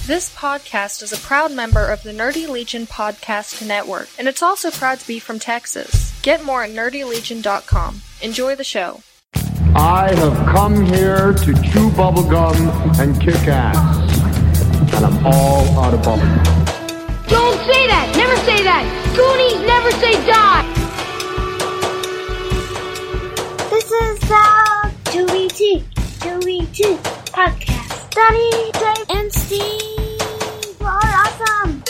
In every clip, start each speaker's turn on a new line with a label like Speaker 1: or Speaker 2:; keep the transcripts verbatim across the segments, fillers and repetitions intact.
Speaker 1: This podcast is a proud member of the Nerdy Legion Podcast Network, and it's also proud to be from Texas. Get more at nerdy legion dot com. Enjoy the show.
Speaker 2: I have come here to chew bubblegum and kick ass, and I'm all out of bubblegum.
Speaker 3: Don't say that! Never say that! Goonies never say die!
Speaker 4: This is the two V T, two V T podcast. Daddy, Dave, and Steve are awesome.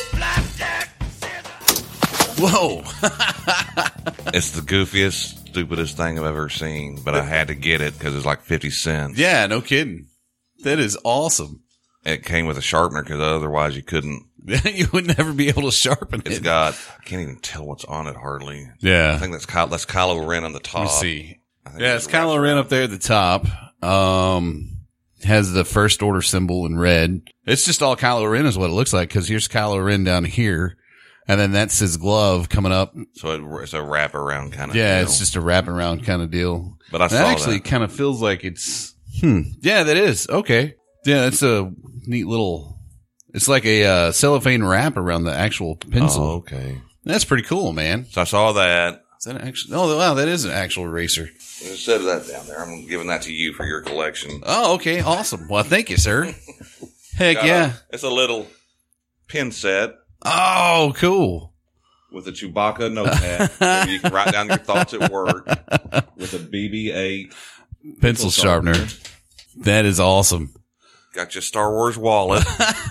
Speaker 5: Whoa.
Speaker 6: It's the goofiest, stupidest thing I've ever seen, but I had to get it because it's like fifty cents.
Speaker 5: Yeah, no kidding. That is awesome.
Speaker 6: It came with a sharpener because otherwise you couldn't.
Speaker 5: You would never be able to sharpen it.
Speaker 6: It's got, I can't even tell what's on it hardly.
Speaker 5: Yeah.
Speaker 6: I think that's Ky- that's Kylo Ren on the top.
Speaker 5: Let me see.
Speaker 6: I think
Speaker 5: Yeah, it's Kylo Ren up there at the top. Um, has the first order symbol in red. It's just all Kylo Ren is what it looks like, because here's Kylo Ren down here, and then that's his glove coming up.
Speaker 6: So it, it's a wrap around kind of
Speaker 5: Yeah,
Speaker 6: deal.
Speaker 5: it's just a wrapping around kind of deal.
Speaker 6: But I
Speaker 5: And
Speaker 6: saw
Speaker 5: that actually
Speaker 6: that.
Speaker 5: kind of feels like it's, hmm. Yeah, that is. Okay. Yeah, that's a neat little, it's like a uh, cellophane wrap around the actual pencil.
Speaker 6: Oh, okay.
Speaker 5: That's pretty cool, man.
Speaker 6: So I saw that.
Speaker 5: Is that actually? Oh, wow, that is an actual eraser.
Speaker 6: Instead of that down there, I'm giving that to you for your collection.
Speaker 5: Oh, okay, awesome. Well, thank you, sir. Heck
Speaker 6: Got
Speaker 5: yeah!
Speaker 6: a- it's a little pin set
Speaker 5: Oh, cool.
Speaker 6: with a Chewbacca notepad. So you can write down your thoughts at work with a B B eight
Speaker 5: Pencil sharpener. That is awesome.
Speaker 6: Got your Star Wars wallet.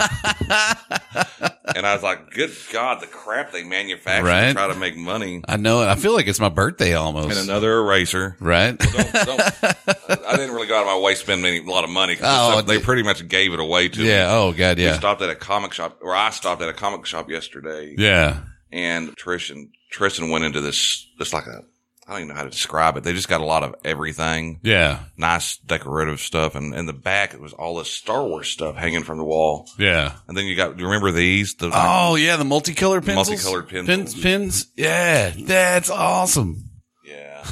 Speaker 6: And I was like, good God, the crap they manufacture
Speaker 5: Right?
Speaker 6: to try to make money.
Speaker 5: I know it. I feel like it's my birthday almost.
Speaker 6: And another eraser.
Speaker 5: Right?
Speaker 6: Don't, don't, I didn't really go out of my way to spend any, a lot of money. 'Cause
Speaker 5: Oh,
Speaker 6: it's- they
Speaker 5: d-
Speaker 6: pretty much gave it away to me.
Speaker 5: yeah. Oh, God,
Speaker 6: We
Speaker 5: yeah.
Speaker 6: stopped at a comic shop, or I stopped at a comic shop yesterday.
Speaker 5: Yeah.
Speaker 6: And Tristan, Tristan went into this, this like a, I don't even know how to describe it. They just got a lot of everything.
Speaker 5: Yeah.
Speaker 6: Nice decorative stuff. And in the back, it was all this Star Wars stuff hanging from the wall.
Speaker 5: Yeah.
Speaker 6: And then you got, do you remember these? The,
Speaker 5: Oh, yeah, the multicolored pencils?
Speaker 6: Multicolored pencils.
Speaker 5: Pins, pins? Yeah, that's awesome.
Speaker 6: Yeah.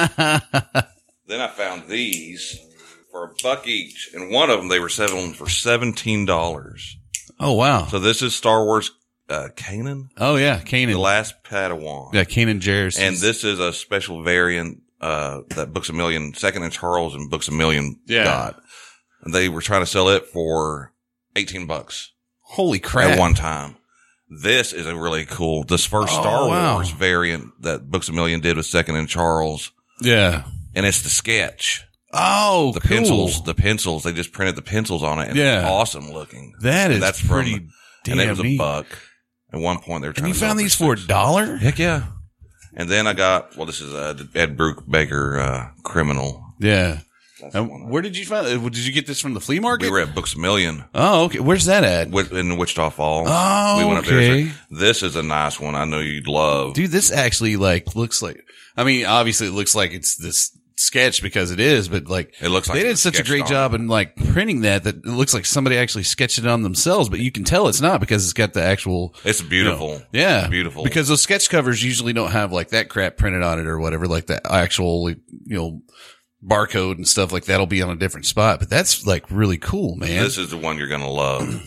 Speaker 6: Then I found these for a buck each. And one of them, they were selling for seventeen dollars.
Speaker 5: Oh, wow.
Speaker 6: So this is Star Wars, uh, Kanan,
Speaker 5: Oh, yeah,
Speaker 6: the
Speaker 5: Kanan.
Speaker 6: last Padawan.
Speaker 5: Yeah, Kanan Jarrus.
Speaker 6: And this is a special variant, uh, that Books A Million, Second and Charles and Books A Million
Speaker 5: Yeah.
Speaker 6: got. And they were trying to sell it for eighteen bucks
Speaker 5: Holy crap.
Speaker 6: at one time. This is a really cool, this first
Speaker 5: Oh,
Speaker 6: Star
Speaker 5: wow.
Speaker 6: Wars variant that Books A Million did with Second and Charles.
Speaker 5: Yeah.
Speaker 6: And it's the sketch.
Speaker 5: Oh,
Speaker 6: The
Speaker 5: cool.
Speaker 6: pencils, the pencils, they just printed the pencils on it and
Speaker 5: Yeah.
Speaker 6: it's awesome looking.
Speaker 5: That is
Speaker 6: And that's from-
Speaker 5: pretty damn
Speaker 6: And it was a
Speaker 5: neat.
Speaker 6: buck. At one point they were
Speaker 5: And
Speaker 6: trying
Speaker 5: you
Speaker 6: to sell
Speaker 5: found
Speaker 6: it
Speaker 5: these for a
Speaker 6: six.
Speaker 5: dollar?
Speaker 6: Heck yeah. And then I got, well, this is uh, Ed Brubaker, uh, Criminal.
Speaker 5: Yeah.
Speaker 6: That's the
Speaker 5: And
Speaker 6: one I-
Speaker 5: where did you find it? Did you get this from the flea market?
Speaker 6: We were at Books A Million
Speaker 5: Oh, okay. Where's that at?
Speaker 6: wi- in Wichita Falls.
Speaker 5: Oh,
Speaker 6: we went up
Speaker 5: okay.
Speaker 6: there. So this is a nice one. I know you'd love.
Speaker 5: Dude, this actually like looks like, I mean, obviously it looks like it's this sketch because it is, but like
Speaker 6: It looks like
Speaker 5: they
Speaker 6: it
Speaker 5: did
Speaker 6: was
Speaker 5: such a
Speaker 6: sketched
Speaker 5: great
Speaker 6: on.
Speaker 5: job in like printing that, that it looks like somebody actually sketched it on themselves, but you can tell it's not because it's got the actual,
Speaker 6: It's beautiful.
Speaker 5: you know, yeah,
Speaker 6: Beautiful.
Speaker 5: because those sketch covers usually don't have like that crap printed on it or whatever, like the actual, you know, barcode and stuff like that'll be on a different spot, but that's like really cool, man.
Speaker 6: This is the one you're going to love.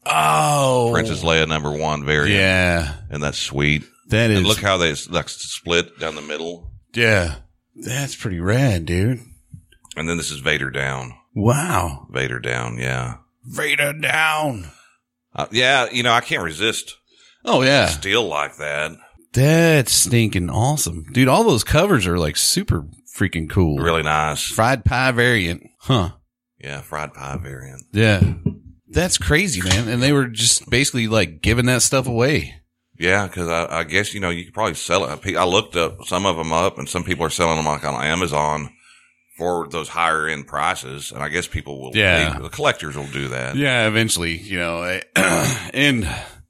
Speaker 5: Oh,
Speaker 6: Princess Leia number one variant.
Speaker 5: yeah,
Speaker 6: And that's sweet.
Speaker 5: that is,
Speaker 6: And look how they like split down the middle.
Speaker 5: yeah, that's pretty rad, dude.
Speaker 6: And then this is Vader down.
Speaker 5: Wow.
Speaker 6: Vader down. Yeah.
Speaker 5: Vader down.
Speaker 6: Uh, yeah. You know, I can't resist
Speaker 5: Oh, yeah.
Speaker 6: steel like that.
Speaker 5: That's stinking awesome. Dude, all those covers are like super freaking cool.
Speaker 6: Really nice.
Speaker 5: Fried pie variant. Huh.
Speaker 6: Yeah. Fried pie variant.
Speaker 5: Yeah. That's crazy, man. And they were just basically like giving that stuff away.
Speaker 6: Yeah, because I, I guess, you know, you could probably sell it. I looked up some of them up, and some people are selling them like on Amazon for those higher end prices. And I guess people will,
Speaker 5: Yeah.
Speaker 6: they, the collectors will do that.
Speaker 5: Yeah, eventually, you know, and,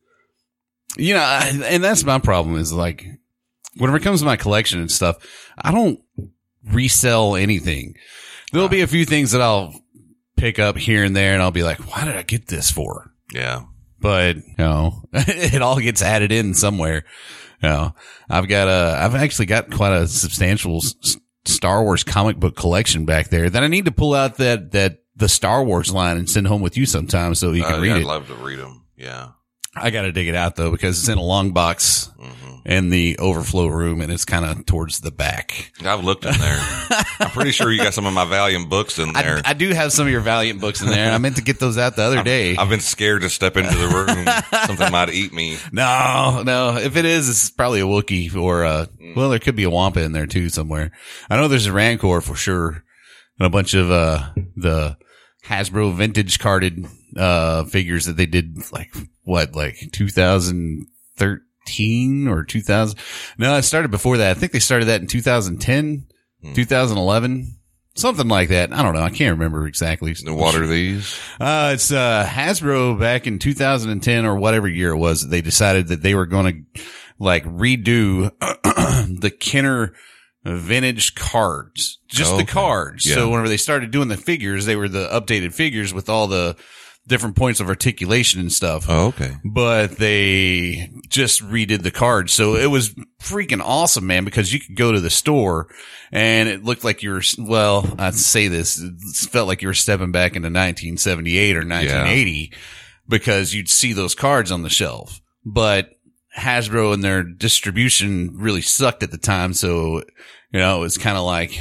Speaker 5: you know, I, and that's my problem is like, whenever it comes to my collection and stuff, I don't resell anything. There'll be a few things that I'll pick up here and there, and I'll be like, why did I get this for?
Speaker 6: Yeah.
Speaker 5: But, you know, it all gets added in somewhere. You know, I've got a, I've actually got quite a substantial s- Star Wars comic book collection back there that I need to pull out that, that the Star Wars line and send home with you sometime so you can
Speaker 6: uh,
Speaker 5: read
Speaker 6: yeah,
Speaker 5: it.
Speaker 6: I'd love to read them. Yeah.
Speaker 5: I got to dig it out though, because it's in a long box
Speaker 6: Mm-hmm.
Speaker 5: in the overflow room and it's kind of towards the back.
Speaker 6: I've looked in there. I'm pretty sure you got some of my Valiant books in there.
Speaker 5: I, I do have some of your Valiant books in there. I meant to get those out the other day.
Speaker 6: I've been scared to step into the room. Something might eat me.
Speaker 5: No, no. If it is, it's probably a Wookiee or uh well, there could be a Wampa in there too somewhere. I know there's a Rancor for sure. And a bunch of uh the Hasbro vintage carded uh figures that they did like what, like two thousand thirteen or two thousand. No, it started before that. I think they started that in two thousand ten,
Speaker 6: Hmm.
Speaker 5: two thousand eleven. Something like that. I don't know. I can't remember exactly.
Speaker 6: What are these?
Speaker 5: Uh, it's, uh, Hasbro back in two thousand ten or whatever year it was. They decided that they were going to like redo the Kenner vintage cards, just
Speaker 6: Oh,
Speaker 5: the
Speaker 6: okay.
Speaker 5: cards.
Speaker 6: Yeah.
Speaker 5: So whenever they started doing the figures, they were the updated figures with all the different points of articulation and stuff.
Speaker 6: Oh, okay.
Speaker 5: But they just redid the cards. So it was freaking awesome, man, because you could go to the store and it looked like you were, well, I'd say this, it felt like you were stepping back into nineteen seventy-eight or nineteen eighty because you'd see those cards on the shelf. But Hasbro and their distribution really sucked at the time. So, you know, it was kind of like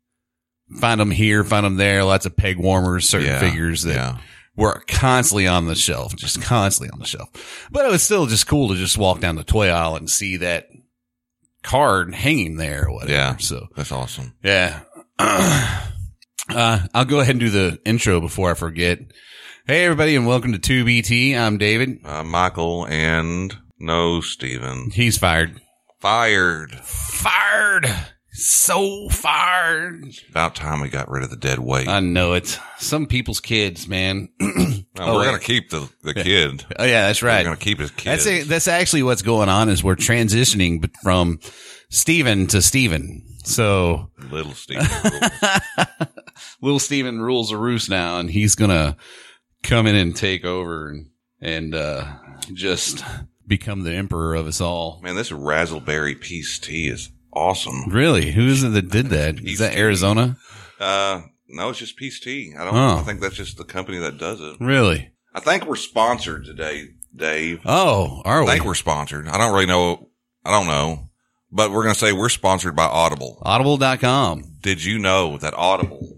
Speaker 5: find them here, find them there, lots of peg warmers, certain
Speaker 6: Yeah,
Speaker 5: figures that
Speaker 6: yeah.
Speaker 5: were constantly on the shelf, just constantly on the shelf. But it was still just cool to just walk down the toy aisle and see that card hanging there or whatever.
Speaker 6: Yeah.
Speaker 5: So,
Speaker 6: That's awesome.
Speaker 5: yeah. uh, I'll go ahead and do the intro before I forget. Hey, everybody, and welcome to two B T. I'm David.
Speaker 6: Uh, Michael and no Steven.
Speaker 5: He's fired.
Speaker 6: Fired.
Speaker 5: Fired. So fired.
Speaker 6: About time we got rid of the dead weight.
Speaker 5: I know it. Some people's kids, man.
Speaker 6: No,
Speaker 5: oh,
Speaker 6: we're
Speaker 5: wait.
Speaker 6: going to keep the, the kid.
Speaker 5: Oh, yeah, that's right.
Speaker 6: We're going to keep his kid.
Speaker 5: That's a, that's actually what's going on is we're transitioning b- from Steven to Steven. So
Speaker 6: Little Steven.
Speaker 5: little Steven rules the roost now, and he's gonna come in and take over and and uh, just become the emperor of us all.
Speaker 6: Man, this Razzleberry Peace Tea is awesome.
Speaker 5: Really? Who is it that did that? Is
Speaker 6: Peace
Speaker 5: that
Speaker 6: Tea.
Speaker 5: Arizona?
Speaker 6: Uh, no, it's just Peace Tea. I don't.
Speaker 5: Oh.
Speaker 6: I think that's just the company that does it.
Speaker 5: Really?
Speaker 6: I think we're sponsored today, Dave.
Speaker 5: Oh, are
Speaker 6: I
Speaker 5: we?
Speaker 6: think we're sponsored. I don't really know. I don't know, but we're going to say we're sponsored by Audible.
Speaker 5: Audible dot com.
Speaker 6: Did you know that Audible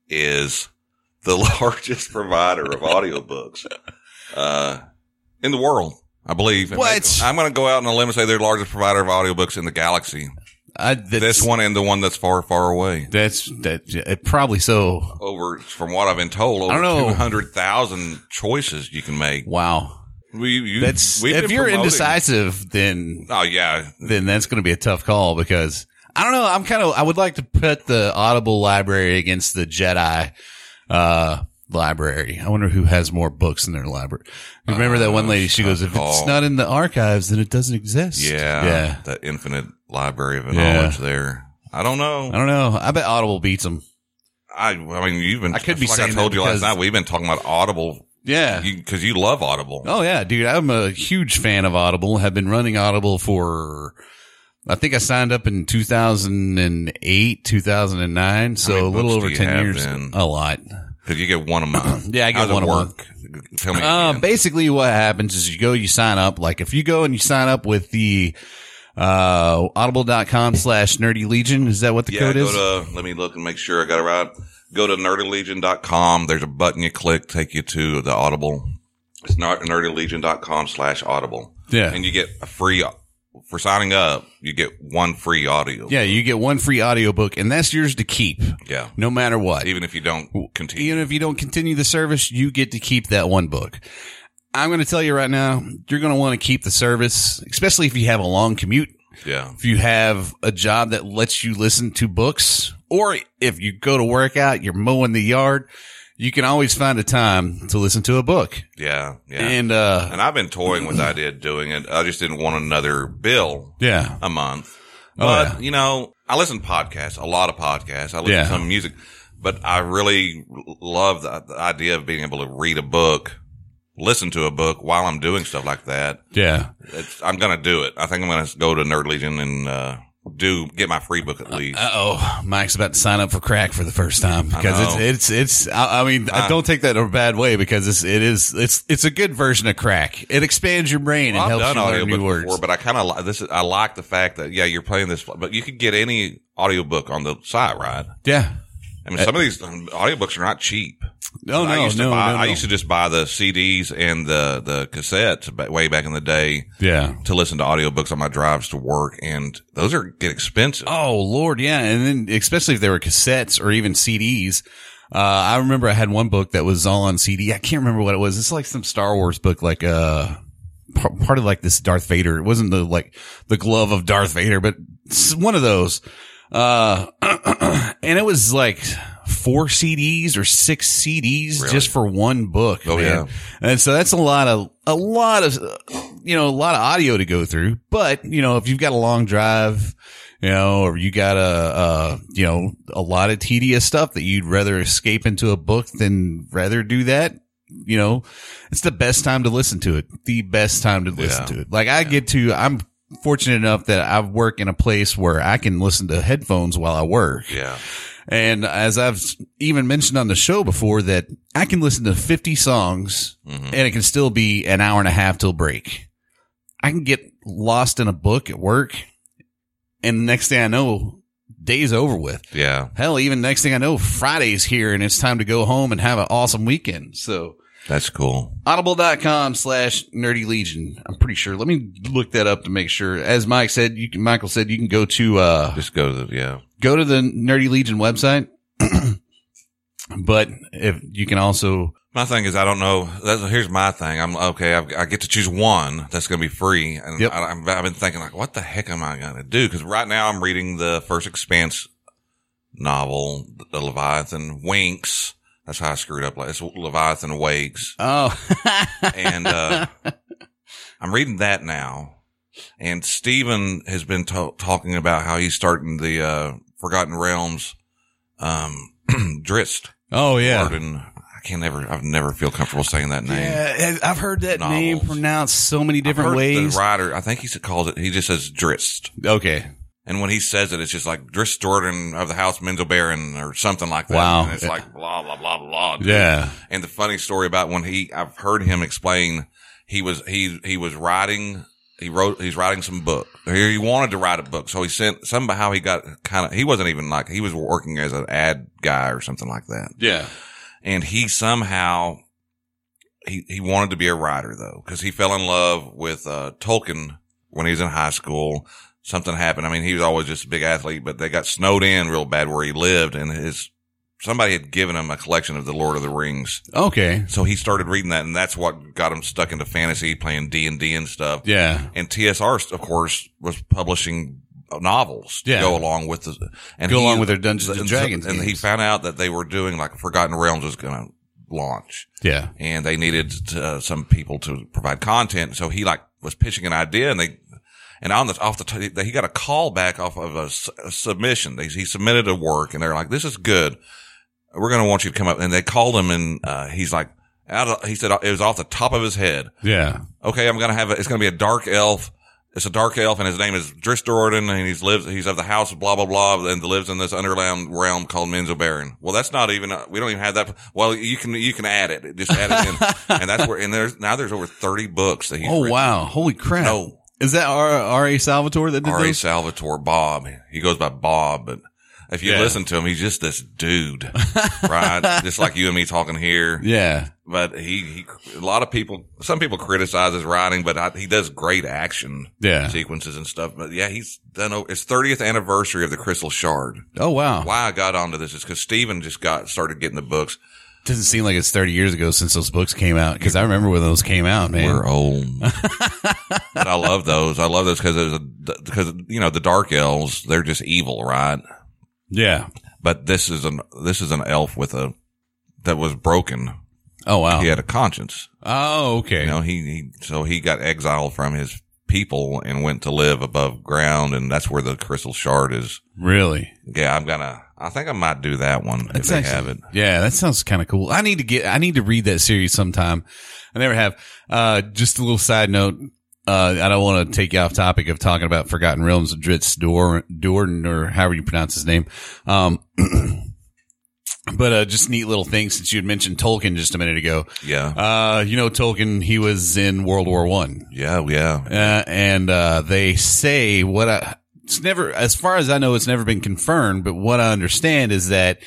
Speaker 6: is the largest provider of audiobooks uh, in the world? I believe.
Speaker 5: What?
Speaker 6: I'm going to go out on a limb and say they're the largest provider of audiobooks in the galaxy.
Speaker 5: I, that's,
Speaker 6: This one and the one that's far, far away.
Speaker 5: That's that. It probably so.
Speaker 6: Over, from what I've been told, over
Speaker 5: I don't know.
Speaker 6: two hundred thousand choices you can make.
Speaker 5: Wow.
Speaker 6: We, you,
Speaker 5: That's
Speaker 6: we've
Speaker 5: if
Speaker 6: been
Speaker 5: you're
Speaker 6: promoting-
Speaker 5: indecisive, then
Speaker 6: Oh yeah,
Speaker 5: then that's going to be a tough call because I don't know. I'm kind of, I would like to put the Audible library against the Jedi, uh, library. I wonder who has more books in their library. Remember that one lady? She goes, if it's not in the archives, then it doesn't exist.
Speaker 6: yeah,
Speaker 5: Yeah.
Speaker 6: that infinite library of
Speaker 5: Yeah.
Speaker 6: knowledge there. I don't know.
Speaker 5: I don't know. I bet Audible beats them.
Speaker 6: I, I mean, you've been.
Speaker 5: I could be
Speaker 6: like
Speaker 5: saying
Speaker 6: I told
Speaker 5: that
Speaker 6: you last
Speaker 5: because-
Speaker 6: night. We've been talking about Audible
Speaker 5: Yeah.
Speaker 6: because you, you love Audible.
Speaker 5: Oh yeah, dude. I'm a huge fan of Audible. Have been running Audible for, I think I signed up in two thousand eight, two thousand nine. So
Speaker 6: many
Speaker 5: a little
Speaker 6: books
Speaker 5: over
Speaker 6: do you
Speaker 5: ten
Speaker 6: have
Speaker 5: years.
Speaker 6: then?
Speaker 5: A lot.
Speaker 6: Because you get one a month.
Speaker 5: Yeah, I get
Speaker 6: How's it
Speaker 5: one a
Speaker 6: work? Tell me.
Speaker 5: Uh,
Speaker 6: again.
Speaker 5: basically what happens is you go, you sign up. Like if you go and you sign up with the, uh, audible.com slash nerdy legion. Is that what the
Speaker 6: yeah,
Speaker 5: code
Speaker 6: go
Speaker 5: is?
Speaker 6: to, let me look and make sure I got it right. Go to nerdy legion dot com. There's a button you click, take you to the Audible. It's not nerdy legion dot com slash audible.
Speaker 5: Yeah.
Speaker 6: And you get a free, for signing up, you get one free audio.
Speaker 5: Yeah. You get one free audiobook and that's yours to keep
Speaker 6: Yeah.
Speaker 5: no matter what.
Speaker 6: Even if you don't continue.
Speaker 5: Even if you don't continue the service, you get to keep that one book. I'm going to tell you right now, you're going to want to keep the service, especially if you have a long commute.
Speaker 6: Yeah.
Speaker 5: If you have a job that lets you listen to books, or if you go to work out, you're mowing the yard, you can always find a time to listen to a book.
Speaker 6: Yeah. Yeah.
Speaker 5: And, uh,
Speaker 6: And I've been toying with the idea of doing it. I just didn't want another bill
Speaker 5: yeah.
Speaker 6: a month.
Speaker 5: Oh,
Speaker 6: But,
Speaker 5: yeah.
Speaker 6: you know, I listen to podcasts, a lot of podcasts. I listen
Speaker 5: Yeah.
Speaker 6: to some music, but I really love the, the idea of being able to read a book, listen to a book while I'm doing stuff like that.
Speaker 5: Yeah.
Speaker 6: It's, I'm going to do it. I think I'm going to go to Nerd Legion and, uh, do get my free book at least.
Speaker 5: Uh oh, Mike's about to sign up for crack for the first time because it's, it's, it's, I, I mean, I, I don't take that in a bad way because it's, it is, it's, it's a good version of crack. It expands your brain
Speaker 6: well,
Speaker 5: and
Speaker 6: I've
Speaker 5: helps
Speaker 6: done
Speaker 5: you learn new
Speaker 6: audiobook
Speaker 5: words.
Speaker 6: before, but I kind of like this. Is, I like the fact that, yeah, you're playing this, but you could get any audiobook on the site, right?
Speaker 5: Yeah.
Speaker 6: I mean, some of these um, audiobooks are not cheap.
Speaker 5: No, no,
Speaker 6: I used to
Speaker 5: no,
Speaker 6: buy,
Speaker 5: no, no.
Speaker 6: I used to just buy the C Ds and the, the cassettes ba- way back in the day.
Speaker 5: Yeah.
Speaker 6: To listen to audiobooks on my drives to work. And those are get expensive.
Speaker 5: Oh, Lord. Yeah. And then especially if they were cassettes or even C Ds. Uh, I remember I had one book that was all on C D. I can't remember what it was. It's like some Star Wars book, like, uh, part of like this Darth Vader. It wasn't the, like the glove of Darth Vader, but it's one of those. Uh, and it was like four C Ds or six C Ds
Speaker 6: Really?
Speaker 5: just for one book.
Speaker 6: Oh,
Speaker 5: man.
Speaker 6: yeah.
Speaker 5: And so that's a lot of, a lot of, uh, you know, a lot of audio to go through. But, you know, if you've got a long drive, you know, or you got a, uh, you know, a lot of tedious stuff that you'd rather escape into a book than rather do that, you know, it's the best time to listen to it. The best time to listen
Speaker 6: Yeah.
Speaker 5: to it. Like I get to, I'm fortunate enough that I work in a place where I can listen to headphones while I work.
Speaker 6: Yeah.
Speaker 5: And as I've even mentioned on the show before, that I can listen to fifty songs
Speaker 6: Mm-hmm.
Speaker 5: and it can still be an hour and a half till break. I can get lost in a book at work and the next thing I know, day's over with.
Speaker 6: Yeah.
Speaker 5: Hell, even next thing I know, Friday's here and it's time to go home and have an awesome weekend. So
Speaker 6: That's cool.
Speaker 5: audible.com slash nerdy legion. I'm pretty sure. Let me look that up to make sure. As Mike said, you can, Michael said, you can go to, uh,
Speaker 6: Just go to the, yeah.
Speaker 5: go to the Nerdy Legion website. But if you can also,
Speaker 6: My thing is, I don't know. That's, here's my thing. I'm okay. I've, I get to choose one that's going to be free, and
Speaker 5: Yep.
Speaker 6: I, I'm, I've been thinking like, what the heck am I going to do? Because right now I'm reading the first Expanse novel, The Leviathan Winks. That's how I screwed up. It's Leviathan Wakes,
Speaker 5: oh,
Speaker 6: and uh, I'm reading that now. And Steven has been to- talking about how he's starting the uh, Forgotten Realms, um, Drizzt.
Speaker 5: oh yeah.
Speaker 6: Arden. I can't never, I've never feel comfortable saying that name.
Speaker 5: Yeah, I've heard that
Speaker 6: Novels.
Speaker 5: name pronounced so many different
Speaker 6: I've heard
Speaker 5: ways.
Speaker 6: The writer, I think he calls it, he just says Drizzt.
Speaker 5: Okay.
Speaker 6: And when he says it, it's just like Drizzt Jordan of the House Mendelbaron or something like that.
Speaker 5: Wow.
Speaker 6: And it's like blah, blah, blah, blah. dude.
Speaker 5: Yeah.
Speaker 6: And the funny story about when he, I've heard him explain, he was, he, he was writing, he wrote, he's writing some book. He wanted to write a book. So he sent, somehow he got kind of, he wasn't even like, he was working as an ad guy or something like that.
Speaker 5: Yeah.
Speaker 6: And he somehow, he, he wanted to be a writer though, cause he fell in love with, uh, Tolkien when he was in high school. Something happened. I mean, he was always just a big athlete, but they got snowed in real bad where he lived, and his, somebody had given him a collection of the Lord of the Rings.
Speaker 5: Okay.
Speaker 6: So he started reading that, and that's what got him stuck into fantasy, playing D and D and stuff.
Speaker 5: Yeah.
Speaker 6: And T S R, of course, was publishing novels to
Speaker 5: Yeah.
Speaker 6: go along with the, and
Speaker 5: Go
Speaker 6: he-
Speaker 5: along with their Dungeons and
Speaker 6: and,
Speaker 5: Dragons
Speaker 6: And he
Speaker 5: games.
Speaker 6: found out that they were doing like Forgotten Realms was going to launch,
Speaker 5: Yeah.
Speaker 6: and they needed to, uh, some people to provide content. So he like was pitching an idea, and they, and on the, off the, t- he got a call back off of a, s- a submission. They, he submitted a work, and they're like, this is good. We're going to want you to come up. And they called him, and, uh, he's like, out of, he said it was off the top of his head.
Speaker 5: Yeah.
Speaker 6: Okay, I'm going to have a, it's going to be a dark elf. It's a dark elf, and his name is Drizzt Do'Urden, and he's lives, he's of the house of blah, blah, blah, and lives in this underground realm called Menzoberran. Well, that's not even, uh, we don't even have that. Well, you can, you can add it. Just add it in. And that's where, and there's, now there's over thirty books that he's
Speaker 5: Oh,
Speaker 6: written.
Speaker 5: wow. Holy crap.
Speaker 6: No.
Speaker 5: Is that R. R. A. Salvatore that did
Speaker 6: R A.
Speaker 5: those?
Speaker 6: Salvatore Bob. He goes by Bob, but if you
Speaker 5: Yeah.
Speaker 6: listen to him, he's just this dude, right? Just like you and me talking here.
Speaker 5: Yeah.
Speaker 6: But he, he, a lot of people, some people criticize his writing, but I, he does great action
Speaker 5: Yeah.
Speaker 6: sequences and stuff. But yeah, he's done, o- it's thirtieth anniversary of the Crystal Shard.
Speaker 5: Oh, wow.
Speaker 6: Why I got onto this is because Steven just got, started getting the books.
Speaker 5: Doesn't seem like it's thirty years ago since those books came out. Cause I remember when those came out, man.
Speaker 6: We're old. But I love those. I love those because there's a, because, you know, the Dark Elves, they're just evil, right?
Speaker 5: Yeah.
Speaker 6: But this is an, this is an elf with a, that was broken.
Speaker 5: Oh, wow.
Speaker 6: He had a conscience.
Speaker 5: Oh, okay.
Speaker 6: You know, he, he, so he got exiled from his people and went to live above ground. And that's where the Crystal Shard is.
Speaker 5: Really?
Speaker 6: Yeah, I'm gonna, I think I might do that one if
Speaker 5: That's
Speaker 6: they
Speaker 5: actually-
Speaker 6: have it.
Speaker 5: Yeah, that sounds kind of cool. I need to get, I need to read that series sometime. I never have. Uh, just a little side note. uh, I don't want to take you off topic of talking about Forgotten Realms of Dritz Do'Urden, or however you pronounce his name. Um, but, uh, just neat little thing since you had mentioned Tolkien just a minute ago.
Speaker 6: Yeah.
Speaker 5: Uh, you know, Tolkien, he was in World War One.
Speaker 6: Yeah. Yeah.
Speaker 5: Uh, and, uh, they say what I, it's never, as far as I know, it's never been confirmed, but what I understand is that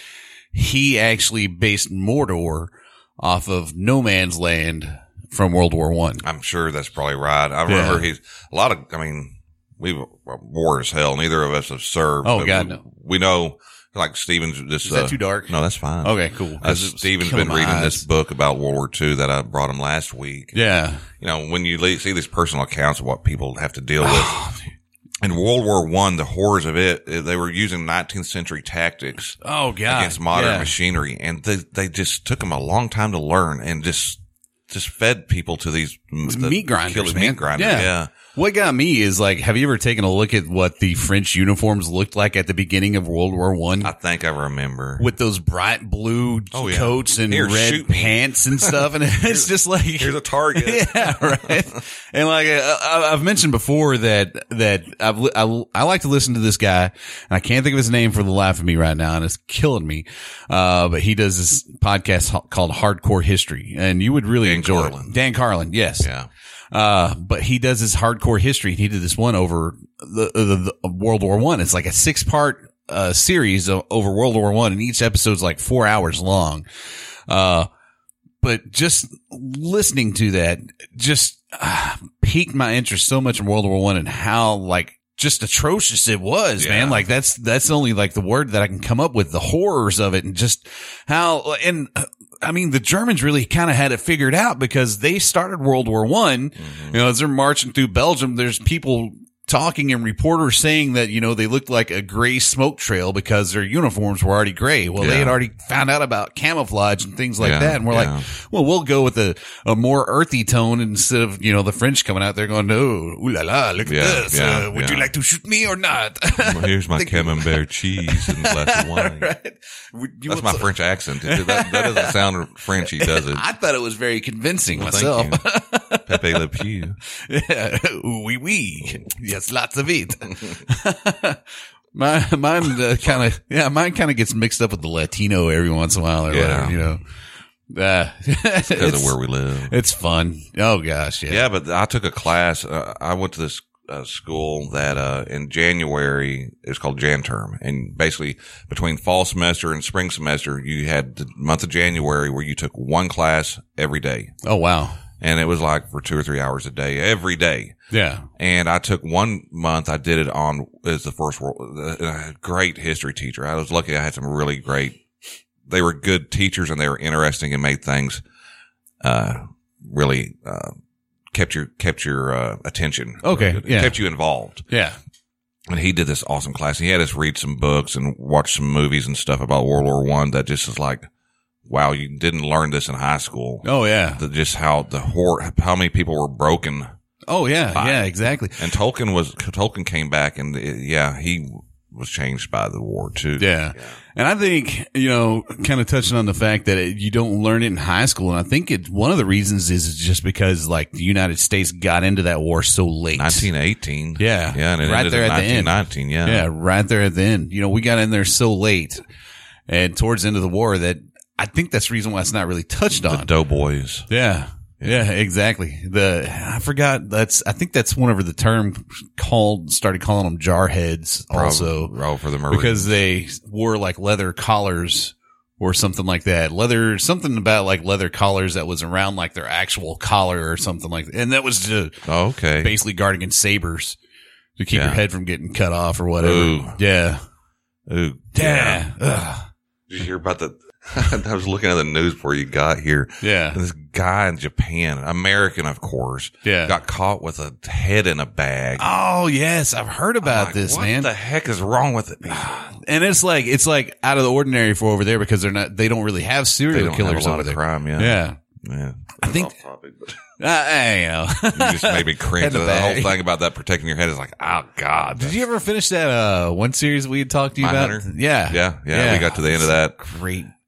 Speaker 5: he actually based Mordor off of No Man's Land from World War One.
Speaker 6: I'm sure that's probably right. I remember
Speaker 5: Yeah.
Speaker 6: he's a lot of, I mean, we were war as hell. Neither of us have served.
Speaker 5: Oh,
Speaker 6: but
Speaker 5: God,
Speaker 6: we,
Speaker 5: no.
Speaker 6: We know, like Stephen's this.
Speaker 5: Is that
Speaker 6: uh,
Speaker 5: too dark?
Speaker 6: No, that's fine.
Speaker 5: Okay, cool.
Speaker 6: Uh, Stephen's been reading this book about World War Two that I brought him last week.
Speaker 5: Yeah.
Speaker 6: You know, when you le- see these personal accounts of what people have to deal with. In World War One, the horrors of it, they were using nineteenth century tactics
Speaker 5: Oh, God.
Speaker 6: against modern
Speaker 5: yeah.
Speaker 6: machinery. And they, they just took them a long time to learn and just, just fed people to these the
Speaker 5: meat grinders,
Speaker 6: killers,
Speaker 5: man.
Speaker 6: meat grinders.
Speaker 5: Yeah.
Speaker 6: Yeah.
Speaker 5: What got me is like, have you ever taken a look at what the French uniforms looked like at the beginning of World War One?
Speaker 6: I think I remember.
Speaker 5: With those bright blue
Speaker 6: Oh, yeah.
Speaker 5: coats and
Speaker 6: Here,
Speaker 5: red
Speaker 6: shoot me.
Speaker 5: pants and stuff. And it's just like,
Speaker 6: Here's a target.
Speaker 5: yeah, right. And like, uh, I- I've mentioned before that, that I've, li- I, I like to listen to this guy, and I can't think of his name for the life of me right now, and it's killing me. Uh, but he does this podcast ho- called Hardcore History, and you would really
Speaker 6: Dan
Speaker 5: enjoy
Speaker 6: Carlin.
Speaker 5: it. Dan Carlin, yes.
Speaker 6: Yeah.
Speaker 5: Uh, but he does this hardcore history, and he did this one over the, the, the World War One. It's like a six part, uh, series of, over World War One, and each episode's like four hours long. Uh, but just listening to that just uh, piqued my interest so much in World War One and how like just atrocious it was,
Speaker 6: Yeah.
Speaker 5: man. Like that's, that's only like the word that I can come up with, the horrors of it, and just how, and uh, I mean, the Germans really kind of had it figured out because they started World War One.
Speaker 6: Mm-hmm.
Speaker 5: You know, as they're marching through Belgium, there's people talking and reporters saying that, you know, they looked like a gray smoke trail because their uniforms were already gray. Well, they
Speaker 6: Yeah.
Speaker 5: had already found out about camouflage and things like
Speaker 6: Yeah,
Speaker 5: that. And we're
Speaker 6: yeah.
Speaker 5: like, well, we'll go with a, a more earthy tone instead of, you know, the French coming out there going, no, ooh la la, look
Speaker 6: Yeah,
Speaker 5: at this.
Speaker 6: yeah,
Speaker 5: uh, would
Speaker 6: yeah.
Speaker 5: you like to shoot me or not?
Speaker 6: Here's my camembert cheese and a glass of wine.
Speaker 5: Right? Would you
Speaker 6: That's
Speaker 5: want
Speaker 6: my
Speaker 5: some-
Speaker 6: French accent. That, that doesn't sound Frenchy, does it?
Speaker 5: I thought it was very convincing
Speaker 6: Well,
Speaker 5: myself.
Speaker 6: thank you. Pepe Le Pew.
Speaker 5: Yeah, oui, oui. Yes, lots of it. mine, mine uh, kind of, yeah, mine kind of gets mixed up with the Latino every once in a while or
Speaker 6: Yeah.
Speaker 5: whatever, you know. Uh,
Speaker 6: Because
Speaker 5: it's,
Speaker 6: of where we live.
Speaker 5: it's fun. Oh gosh, yeah.
Speaker 6: Yeah, but I took a class. Uh, I went to this uh, school that uh, in January it was called Jan Term, and basically between fall semester and spring semester, you had the month of January where you took one class every day,
Speaker 5: Oh wow.
Speaker 6: and it was like for two or three hours a day every day.
Speaker 5: Yeah.
Speaker 6: And I took one month. I did it on as the first world. Uh, great history teacher. I was lucky. I had some really great. They were good teachers, and they were interesting and made things uh, really uh, kept your kept your uh, attention.
Speaker 5: Okay,
Speaker 6: It
Speaker 5: yeah.
Speaker 6: kept you involved.
Speaker 5: Yeah.
Speaker 6: And he did this awesome class. He had us read some books and watch some movies and stuff about World War One. That just is like, wow, you didn't learn this in high school.
Speaker 5: Oh yeah.
Speaker 6: The, just how the horror, how many people were broken.
Speaker 5: Oh yeah.
Speaker 6: Fine.
Speaker 5: Yeah, exactly.
Speaker 6: And Tolkien was, Tolkien came back and it, yeah, he was changed by the war too.
Speaker 5: Yeah. And I think, you know, kind of touching on the fact that it, you don't learn it in high school. And I think it, one of the reasons is just because like the United States got into that war so late.
Speaker 6: nineteen eighteen.
Speaker 5: Yeah.
Speaker 6: Yeah. And it
Speaker 5: Right
Speaker 6: ended
Speaker 5: there
Speaker 6: in
Speaker 5: at the end.
Speaker 6: nineteen nineteen. Yeah.
Speaker 5: Yeah, right there at the end. You know, we got in there so late and towards the end of the war that I think that's the reason why it's not really touched
Speaker 6: The
Speaker 5: on.
Speaker 6: Doughboys.
Speaker 5: Yeah. Yeah, exactly. The, I forgot that's, I think that's whenever the term called, started calling them jarheads also.
Speaker 6: Probably, oh, for the Marines.
Speaker 5: Because they wore like leather collars or something like that. Leather, something about like leather collars that was around like their actual collar or something like that. And that was to
Speaker 6: oh, okay.
Speaker 5: basically guard against sabers to keep
Speaker 6: Yeah.
Speaker 5: your head from getting cut off or whatever.
Speaker 6: Ooh.
Speaker 5: Yeah.
Speaker 6: Ooh,
Speaker 5: Yeah. Ugh.
Speaker 6: Did you hear about the, I was looking at the news before you got here.
Speaker 5: Yeah.
Speaker 6: This guy in Japan, American, of course,
Speaker 5: Yeah.
Speaker 6: got caught with a head in a bag.
Speaker 5: Oh, yes. I've heard about
Speaker 6: I'm like,
Speaker 5: this,
Speaker 6: what
Speaker 5: man.
Speaker 6: the heck is wrong with it?
Speaker 5: And it's like, it's like out of the ordinary for over there because they're not, they don't really have
Speaker 6: They
Speaker 5: serial
Speaker 6: don't
Speaker 5: killers
Speaker 6: have a lot
Speaker 5: over
Speaker 6: of
Speaker 5: there.
Speaker 6: crime. Yeah.
Speaker 5: Yeah.
Speaker 6: Yeah.
Speaker 5: I think-
Speaker 6: Off topic, but
Speaker 5: Uh, hey, you know.
Speaker 6: you just made me cringe.
Speaker 5: Head in
Speaker 6: The
Speaker 5: the
Speaker 6: whole
Speaker 5: bag.
Speaker 6: thing about that protecting your head is like, oh God.
Speaker 5: Did you ever finish that, uh, one series we had talked to you about?
Speaker 6: Mindhunter?
Speaker 5: Yeah.
Speaker 6: Yeah, yeah, we got to the end of that.
Speaker 5: Great.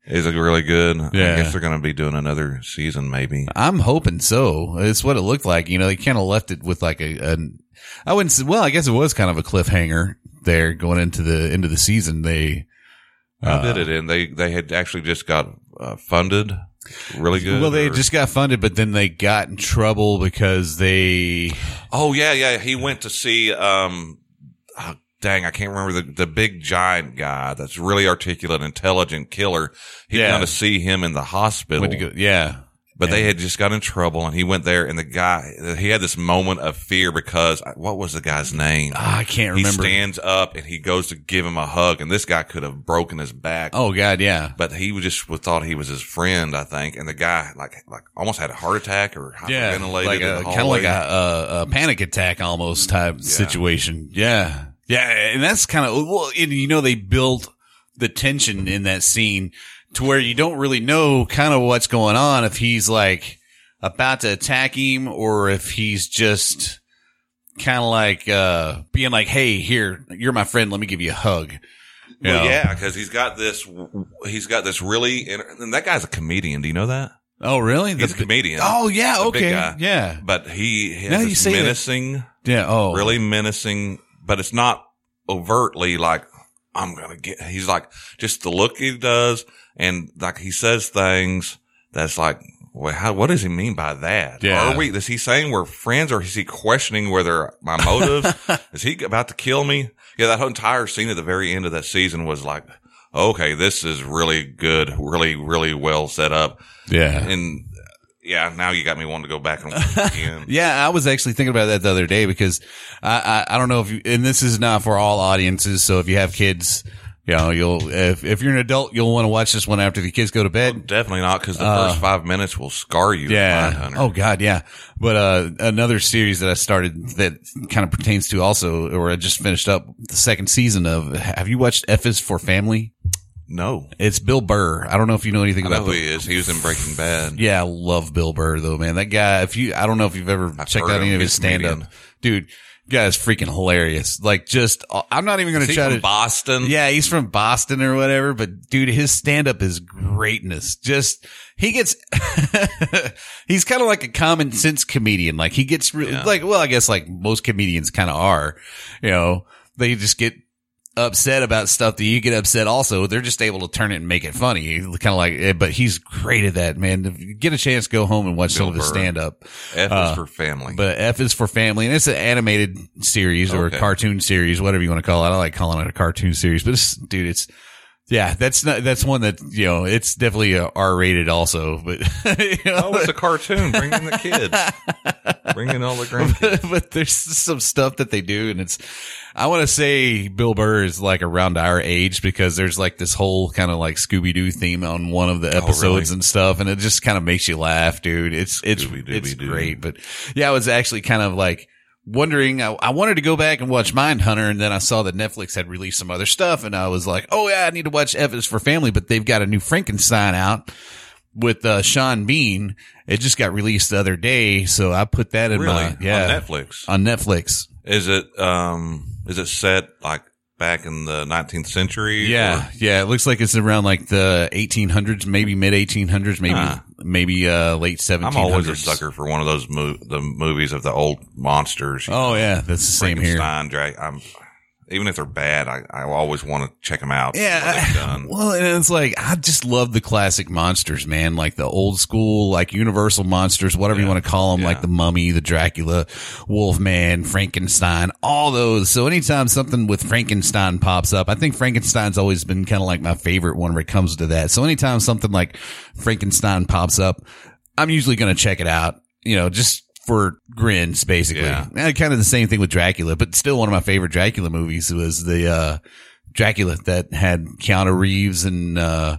Speaker 6: Is it really good?
Speaker 5: Yeah.
Speaker 6: I guess they're going to be doing another season, maybe.
Speaker 5: I'm hoping so. It's what it looked like. You know, they kind of left it with like a, a, I wouldn't say, well, I guess it was kind of a cliffhanger there going into the, into the season. They,
Speaker 6: How
Speaker 5: uh,
Speaker 6: did it end? They, they had actually just got uh, funded really good.
Speaker 5: well, they
Speaker 6: or-
Speaker 5: just got funded, but then they got in trouble because they,
Speaker 6: Oh, yeah, yeah. He went to see, um, oh, dang, I can't remember the, the big giant guy that's really articulate, intelligent killer. He'd
Speaker 5: Yeah.
Speaker 6: gone to see him in the hospital.
Speaker 5: went to go, yeah.
Speaker 6: But they had just got in trouble, and he went there, and the guy, he had this moment of fear because, what was the guy's name?
Speaker 5: Ah, I can't
Speaker 6: He
Speaker 5: remember.
Speaker 6: stands up, and he goes to give him a hug, and this guy could have broken his back.
Speaker 5: Oh God, yeah.
Speaker 6: But he was just thought he was his friend, I think, and the guy, like, like almost had a heart attack or
Speaker 5: Yeah,
Speaker 6: hyperventilated
Speaker 5: like
Speaker 6: in
Speaker 5: a
Speaker 6: the
Speaker 5: kind of like
Speaker 6: hallway.
Speaker 5: a, a, a panic attack almost type situation. Yeah, yeah, and that's kind of well, and you know they built the tension in that scene to where you don't really know kind of what's going on if he's like about to attack him or if he's just kind of like uh being like, "Hey, here, you're my friend. Let me give you a hug." You
Speaker 6: Well,
Speaker 5: know?
Speaker 6: yeah, because he's got this, he's got this really, and that guy's a comedian. Do you know that?
Speaker 5: Oh, really?
Speaker 6: He's
Speaker 5: The-
Speaker 6: a comedian.
Speaker 5: Oh, yeah.
Speaker 6: The big
Speaker 5: Okay.
Speaker 6: guy.
Speaker 5: Yeah.
Speaker 6: But he has
Speaker 5: Now you
Speaker 6: this
Speaker 5: say that-
Speaker 6: menacing,
Speaker 5: Yeah. Oh,
Speaker 6: really menacing, but it's not overtly like, I'm going to get, he's like, just the look he does. And like he says things that's like, well, how, what does he mean by that?
Speaker 5: Yeah.
Speaker 6: Are we, is he saying we're friends or is he questioning whether my motives? Is he about to kill me? Yeah. That whole entire scene at the very end of that season was like, okay, this is really good, really, really well set up.
Speaker 5: Yeah.
Speaker 6: And yeah, now you got me wanting to go back and watch it again.
Speaker 5: Yeah, I was actually thinking about that the other day because I, I, I don't know if you, and this is not for all audiences. So if you have kids, you know, you'll, if, if you're an adult, you'll want to watch this one after the kids go to bed.
Speaker 6: Definitely not, because the first five minutes will scar you.
Speaker 5: Yeah.
Speaker 6: Mindhunter.
Speaker 5: Oh God. Yeah. But, uh, another series that I started that kind of pertains to also, or I just finished up the second season of, have you watched F is for Family?
Speaker 6: No.
Speaker 5: It's Bill Burr. I don't know if you know anything
Speaker 6: I know
Speaker 5: about
Speaker 6: who
Speaker 5: Bill.
Speaker 6: he is. He was in Breaking Bad.
Speaker 5: Yeah, I love Bill Burr though, man. That guy, if you, I don't know if you've ever
Speaker 6: I've
Speaker 5: checked
Speaker 6: heard
Speaker 5: out any
Speaker 6: him.
Speaker 5: of his
Speaker 6: He's a
Speaker 5: stand up.
Speaker 6: comedian.
Speaker 5: Dude, guy is freaking hilarious. Like just, I'm not even going
Speaker 6: Is
Speaker 5: to
Speaker 6: he
Speaker 5: try
Speaker 6: from
Speaker 5: to.
Speaker 6: Boston?
Speaker 5: Yeah, he's from Boston or whatever, but dude, his stand up is greatness. Just, he gets, he's kind of like a common sense comedian. Like he gets really,
Speaker 6: Yeah.
Speaker 5: like, well, I guess like most comedians kind of are, you know, they just get upset about stuff that you get upset also. They're just able to turn it and make it funny. Kind of like, but he's great at that, man. If you get a chance, go home and watch some
Speaker 6: Bill
Speaker 5: of his
Speaker 6: Burr.
Speaker 5: stand up.
Speaker 6: F
Speaker 5: Uh,
Speaker 6: is for family.
Speaker 5: But F is for Family, and it's an animated series or
Speaker 6: Okay.
Speaker 5: a cartoon series, whatever you want to call it. I like calling it a cartoon series, but it's, dude, it's, yeah, that's not, that's one that, you know, it's definitely a R rated also, but, you know,
Speaker 6: oh, it's a cartoon. Bring in the kids. Bring in all the grandkids.
Speaker 5: but there's some stuff that they do, and it's, I want to say Bill Burr is like around our age because there's like this whole kind of like Scooby-Doo theme on one of the episodes
Speaker 6: really?
Speaker 5: and stuff, and it just kind of makes you laugh, dude. It's, it's,
Speaker 6: Scooby-Dooby-Doo.
Speaker 5: it's great, but yeah, I was actually kind of like wondering, I, I wanted to go back and watch Mindhunter, and then I saw that Netflix had released some other stuff, and I was like, oh yeah, I need to watch F is for Family, but they've got a new Frankenstein out with uh, Sean Bean. It just got released the other day, so I put that in
Speaker 6: Really?
Speaker 5: my yeah
Speaker 6: On Netflix.
Speaker 5: on Netflix.
Speaker 6: Is it, um, is it set like back in the nineteenth century?
Speaker 5: Yeah,
Speaker 6: or-
Speaker 5: yeah. It looks like it's around like the eighteen hundreds, maybe mid eighteen hundreds, maybe
Speaker 6: Huh.
Speaker 5: maybe uh late
Speaker 6: I'm
Speaker 5: seventeen hundreds.
Speaker 6: always a sucker for one of those mo- the movies of the old monsters.
Speaker 5: Oh yeah, that's the same here.
Speaker 6: Frankenstein, Drag- I'm, even if they're bad, I, I always want to check them out.
Speaker 5: Yeah,
Speaker 6: what they've done.
Speaker 5: well, and it's like I just love the classic monsters, man. Like the old school, like Universal monsters, whatever you
Speaker 6: Yeah.
Speaker 5: want to call them,
Speaker 6: Yeah.
Speaker 5: like the Mummy, the Dracula, Wolfman, Frankenstein, all those. So anytime something with Frankenstein pops up, I think Frankenstein's always been kind of like my favorite one when it comes to that. So anytime something like Frankenstein pops up, I'm usually going to check it out. You know, just for grins, basically.
Speaker 6: Yeah.
Speaker 5: And kind of the same thing with Dracula, but still one of my favorite Dracula movies was the, uh, Dracula that had Keanu Reeves and, uh,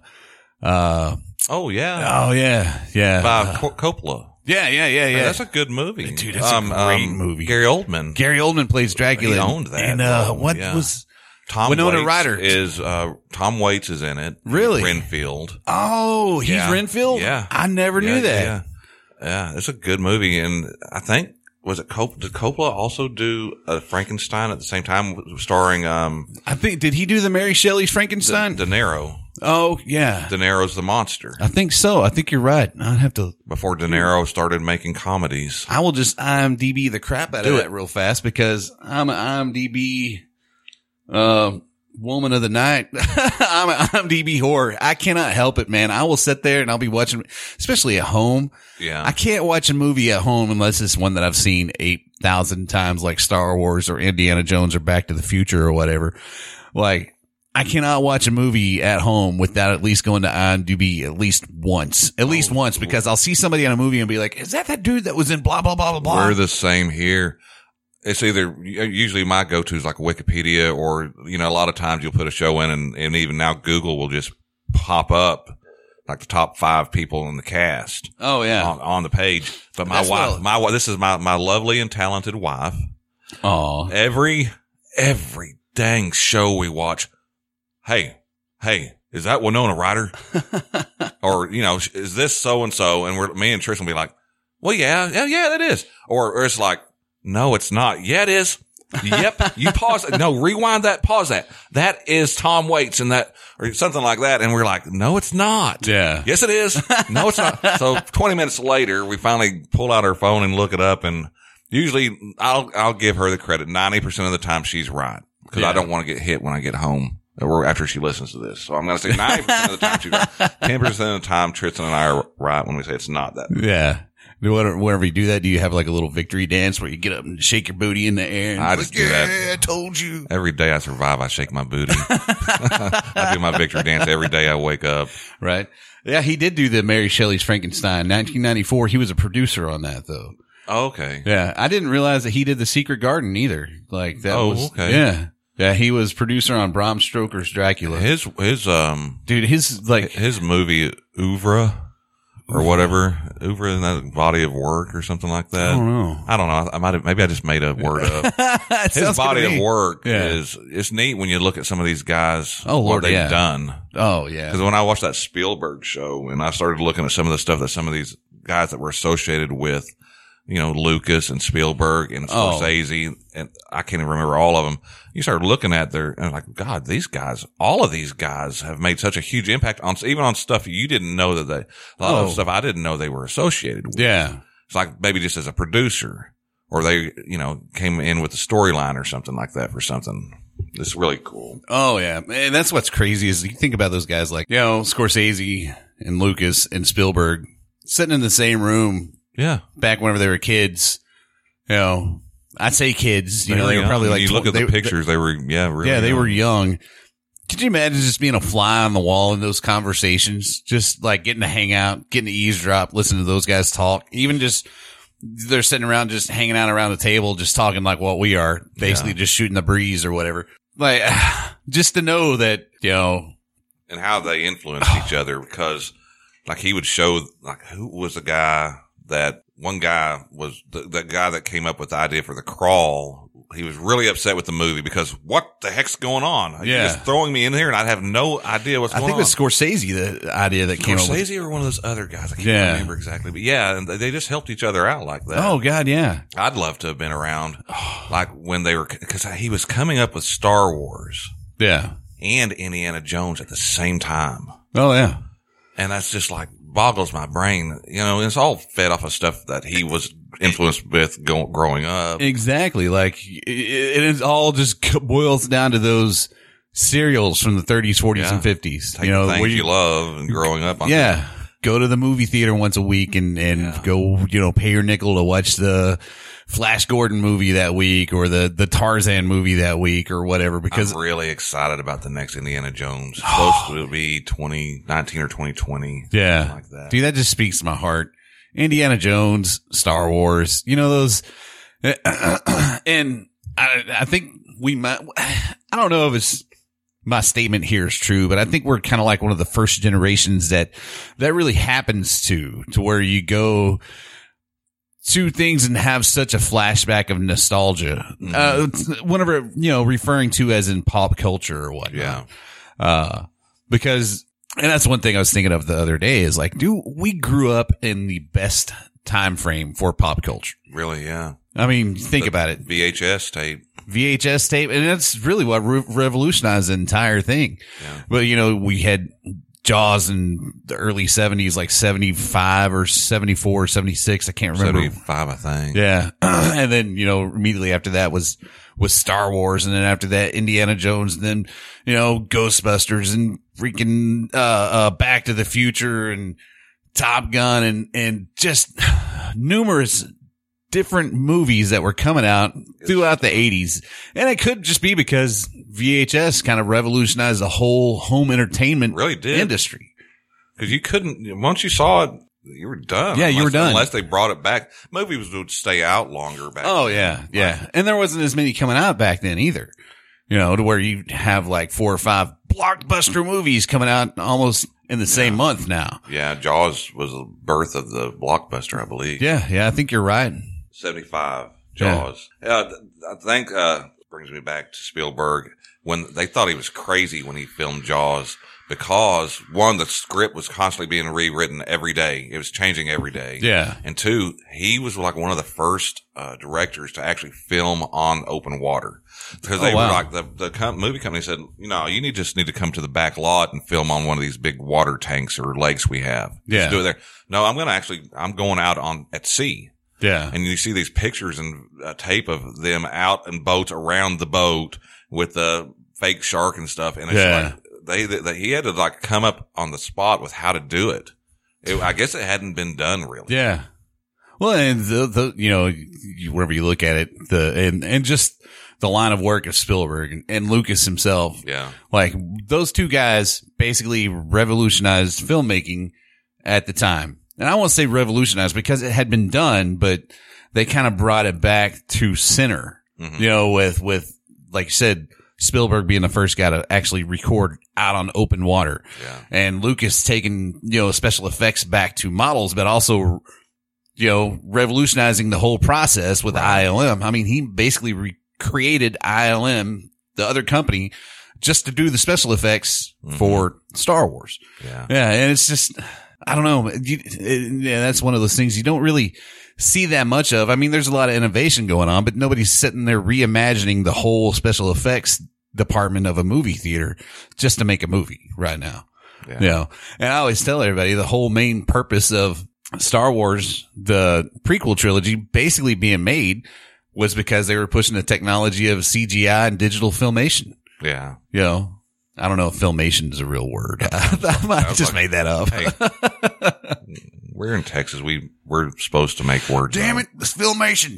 Speaker 5: uh,
Speaker 6: Oh yeah,
Speaker 5: oh yeah, yeah.
Speaker 6: by Co- Coppola.
Speaker 5: yeah, yeah, yeah, yeah.
Speaker 6: That's a good movie,
Speaker 5: Dude, that's a great movie.
Speaker 6: Gary Oldman.
Speaker 5: Gary Oldman plays Dracula.
Speaker 6: He owned that
Speaker 5: And, uh,
Speaker 6: role,
Speaker 5: what
Speaker 6: yeah.
Speaker 5: was,
Speaker 6: Tom
Speaker 5: Winona
Speaker 6: Waits
Speaker 5: Ryder.
Speaker 6: is uh, Tom Waits is in it.
Speaker 5: Really?
Speaker 6: Renfield.
Speaker 5: oh, he's
Speaker 6: Yeah.
Speaker 5: Renfield?
Speaker 6: Yeah.
Speaker 5: I never
Speaker 6: Yeah,
Speaker 5: knew that.
Speaker 6: Yeah, yeah, it's a good movie, and I think was it Cop- did Coppola also do a Frankenstein at the same time, starring um?
Speaker 5: I think did he do the Mary Shelley's Frankenstein?
Speaker 6: De, De Niro.
Speaker 5: Oh yeah,
Speaker 6: De Niro's the monster.
Speaker 5: I think so. I think you're right. I'd have to
Speaker 6: before De Niro started making comedies.
Speaker 5: I will just I M D B the crap out
Speaker 6: Do
Speaker 5: of
Speaker 6: it.
Speaker 5: that real fast because I'm an I M D B uh, woman of the night. I'm an I M D B whore. I cannot help it, man. I will sit there and I'll be watching, especially at home.
Speaker 6: Yeah,
Speaker 5: I can't watch a movie at home unless it's one that I've seen eight thousand times, like Star Wars or Indiana Jones or Back to the Future or whatever. Like, I cannot watch a movie at home without at least going to I M D B at least once, at least
Speaker 6: Oh,
Speaker 5: once, because I'll see somebody in a movie and be like, is that that dude that was in blah, blah, blah, blah, blah?
Speaker 6: we're the same here. It's either usually my go-to is like Wikipedia, or, you know, a lot of times you'll put a show in and, and even now Google will just pop up like the top five people in the cast
Speaker 5: Oh, yeah.
Speaker 6: on, on the page. But my
Speaker 5: That's
Speaker 6: wife,
Speaker 5: what-
Speaker 6: my, wi- this is my, my lovely and talented wife.
Speaker 5: Oh,
Speaker 6: Every, every dang show we watch. Hey, hey, is that Winona Ryder? Or, you know, is this so-and-so? And we're, me and Tristan will be like, well, yeah, yeah, yeah, that is. Or, or it's like, no, it's not. Yeah, it is. Yep. You pause. No, rewind that. Pause that. That is Tom Waits and that, or something like that. And we're like, no, it's not.
Speaker 5: yeah.
Speaker 6: Yes, it is. No, it's not. So twenty minutes later, we finally pull out our phone and look it up. And usually I'll, I'll give her the credit. ninety percent of the time she's right, because
Speaker 5: Yeah.
Speaker 6: I don't want to get hit when I get home or after she listens to this. So I'm going to say ninety percent of the time she's right. ten percent of the time Tristan and I are right when we say it's not that.
Speaker 5: Yeah. Whenever, whenever you do that, do you have like a little victory dance where you get up and shake your booty in the air? And
Speaker 6: I
Speaker 5: like,
Speaker 6: just do that.
Speaker 5: Yeah, I told you.
Speaker 6: Every day I survive, I shake my booty. I do my victory dance every day I wake up.
Speaker 5: Right. Yeah, he did do the Mary Shelley's Frankenstein, nineteen ninety-four. He was a producer on that, though.
Speaker 6: Oh, okay.
Speaker 5: Yeah, I didn't realize that he did The Secret Garden either. Like that
Speaker 6: Oh,
Speaker 5: was
Speaker 6: okay.
Speaker 5: Yeah, yeah. He was producer on Bram Stoker's Dracula.
Speaker 6: His, his, um,
Speaker 5: Dude, his like
Speaker 6: his movie, Oeuvre, or whatever, Oeuvre in that body of work or something like that.
Speaker 5: I don't know.
Speaker 6: I don't know. I might have, maybe I just made a word up.
Speaker 5: It
Speaker 6: His
Speaker 5: sounds
Speaker 6: body
Speaker 5: good to
Speaker 6: of
Speaker 5: me.
Speaker 6: work
Speaker 5: Yeah.
Speaker 6: is, it's neat when you look at some of these guys,
Speaker 5: Oh,
Speaker 6: what
Speaker 5: Lord,
Speaker 6: they've
Speaker 5: yeah.
Speaker 6: done.
Speaker 5: Oh yeah.
Speaker 6: Because when I watched that Spielberg show and I started looking at some of the stuff that some of these guys that were associated with, you know, Lucas and Spielberg and
Speaker 5: Oh.
Speaker 6: Scorsese, and I can't even remember all of them. You start looking at their, and I'm like, God, these guys, all of these guys have made such a huge impact on, even on stuff you didn't know that they, a lot
Speaker 5: Oh.
Speaker 6: of stuff I didn't know they were associated with.
Speaker 5: Yeah.
Speaker 6: It's like maybe just as a producer, or they, you know, came in with a storyline or something like that for something. It's really cool.
Speaker 5: Oh yeah, and that's what's crazy is you think about those guys like, you know, Scorsese and Lucas and Spielberg sitting in the same room
Speaker 6: Yeah.
Speaker 5: back whenever they were kids. You know, I'd say kids. You know,
Speaker 6: were
Speaker 5: they were
Speaker 6: young.
Speaker 5: probably like
Speaker 6: you look
Speaker 5: tw-
Speaker 6: at the
Speaker 5: they-
Speaker 6: pictures, they were, yeah, really.
Speaker 5: yeah, they
Speaker 6: young.
Speaker 5: were young. Could you imagine just being a fly on the wall in those conversations? Just like getting to hang out, getting to eavesdrop, listen to those guys talk. Even just they're sitting around, just hanging out around the table, just talking like what we are, basically
Speaker 6: Yeah.
Speaker 5: just shooting the breeze or whatever. Like just to know that, you know,
Speaker 6: and how they influence each other, because like he would show, like, who was the guy that one guy was the, the guy that came up with the idea for The Crawl. He was really upset with the movie because what the heck's going on? You're
Speaker 5: Yeah.
Speaker 6: just throwing me in here and I have no idea what's
Speaker 5: I
Speaker 6: going
Speaker 5: think
Speaker 6: on.
Speaker 5: it was Scorsese, the idea that came up with.
Speaker 6: Scorsese or one of those other guys. I can't
Speaker 5: Yeah.
Speaker 6: remember exactly, but yeah, and they just helped each other out like that.
Speaker 5: Oh God, yeah.
Speaker 6: I'd love to have been around like when they were, because he was coming up with Star Wars
Speaker 5: Yeah.
Speaker 6: and Indiana Jones at the same time.
Speaker 5: Oh yeah.
Speaker 6: And that's just like boggles my brain. You know, it's all fed off of stuff that he was influenced with go, growing up.
Speaker 5: Exactly. Like it, it all just c- boils down to those cereals from the thirties, forties,
Speaker 6: Yeah.
Speaker 5: and fifties.
Speaker 6: Take
Speaker 5: You know,
Speaker 6: the things
Speaker 5: where
Speaker 6: you, love and growing up on.
Speaker 5: yeah. Go to the movie theater once a week and, and
Speaker 6: Yeah.
Speaker 5: go, you know, pay your nickel to watch the Flash Gordon movie that week or the, the Tarzan movie that week or whatever, because
Speaker 6: I'm really excited about the next Indiana Jones. It's supposed to be twenty nineteen or twenty twenty.
Speaker 5: yeah,
Speaker 6: something like that.
Speaker 5: dude, that just speaks to my heart. Indiana Jones, Star Wars, you know, those, and I, I think we might, I don't know if it's, my statement here is true, but I think we're kind of like one of the first generations that that really happens to, to where you go to things and have such a flashback of nostalgia.
Speaker 6: Mm-hmm.
Speaker 5: Uh, whenever, you know, referring to as in pop culture or whatnot.
Speaker 6: Yeah.
Speaker 5: Uh, because, and that's one thing I was thinking of the other day is like, dude, we grew up in the best time frame for pop culture.
Speaker 6: Really, yeah.
Speaker 5: I mean, think
Speaker 6: The
Speaker 5: about it.
Speaker 6: V H S tape.
Speaker 5: V H S tape, and that's really what re- revolutionized the entire thing.
Speaker 6: Yeah.
Speaker 5: But, you know, we had Jaws in the early seventies, like seventy-five or seventy-four or seventy-six. I can't remember.
Speaker 6: seventy-five, I think.
Speaker 5: Yeah. And then, you know, immediately after that was, was Star Wars. And then after that, Indiana Jones. And then, you know, Ghostbusters and freaking, uh, uh, Back to the Future and Top Gun and, and just numerous different movies that were coming out throughout the eighties. And it could just be because V H S kind of revolutionized the whole home entertainment
Speaker 6: Really did.
Speaker 5: industry.
Speaker 6: Because you couldn't, once you saw it, you were done.
Speaker 5: Yeah, you
Speaker 6: Unless-
Speaker 5: were done.
Speaker 6: Unless they brought it back. Movies would stay out longer back
Speaker 5: Oh,
Speaker 6: then.
Speaker 5: yeah. Yeah. And there wasn't as many coming out back then either. You know, to where you have like four or five blockbuster movies coming out almost in the same month now.
Speaker 6: Yeah, Jaws was the birth of the blockbuster, I believe.
Speaker 5: Yeah. Yeah. I think you're right.
Speaker 6: seventy-five, Jaws. Yeah. Uh, I think, uh, brings me back to Spielberg when they thought he was crazy when he filmed Jaws because one, the script was constantly being rewritten every day. It was changing every day.
Speaker 5: Yeah.
Speaker 6: And two, he was like one of the first, uh, directors to actually film on open water because they
Speaker 5: Oh, wow.
Speaker 6: were like the, the com- movie company said, you know, you need just need to come to the back lot and film on one of these big water tanks or lakes we have.
Speaker 5: Yeah.
Speaker 6: Just do it there. No, I'm going to actually, I'm going out on at sea.
Speaker 5: Yeah.
Speaker 6: And you see these pictures and uh, tape of them out in boats around the boat with the fake shark and stuff. And it's
Speaker 5: Yeah.
Speaker 6: like they, they, he had to like come up on the spot with how to do it. it. I guess it hadn't been done really.
Speaker 5: Yeah. Well, and the, the, you know, you- wherever you look at it, the, and, and just the line of work of Spielberg and, and Lucas himself.
Speaker 6: Yeah.
Speaker 5: Like those two guys basically revolutionized filmmaking at the time. And I won't say revolutionized because it had been done, but they kind of brought it back to center,
Speaker 6: Mhm.
Speaker 5: you know, with, with, like you said, Spielberg being the first guy to actually record out on open water.
Speaker 6: Yeah.
Speaker 5: And Lucas taking, you know, special effects back to models, but also, you know, revolutionizing the whole process with I L M. I mean, he basically recreated I L M, the other company, just to do the special effects
Speaker 6: Mhm.
Speaker 5: for Star Wars.
Speaker 6: Yeah.
Speaker 5: Yeah. And it's just, I don't know. You, it, yeah, that's one of those things you don't really see that much of. I mean, there's a lot of innovation going on, but nobody's sitting there reimagining the whole special effects department of a movie theater just to make a movie right now.
Speaker 6: Yeah.
Speaker 5: You know, and I always tell everybody the whole main purpose of Star Wars, the prequel trilogy basically being made was because they were pushing the technology of C G I and digital filmation.
Speaker 6: Yeah.
Speaker 5: You know, I don't know if filmation is a real word. I might have just
Speaker 6: like-
Speaker 5: made that up.
Speaker 6: Hey, we're in Texas. We, we're supposed to make words.
Speaker 5: Damn
Speaker 6: up.
Speaker 5: it. It's filmation.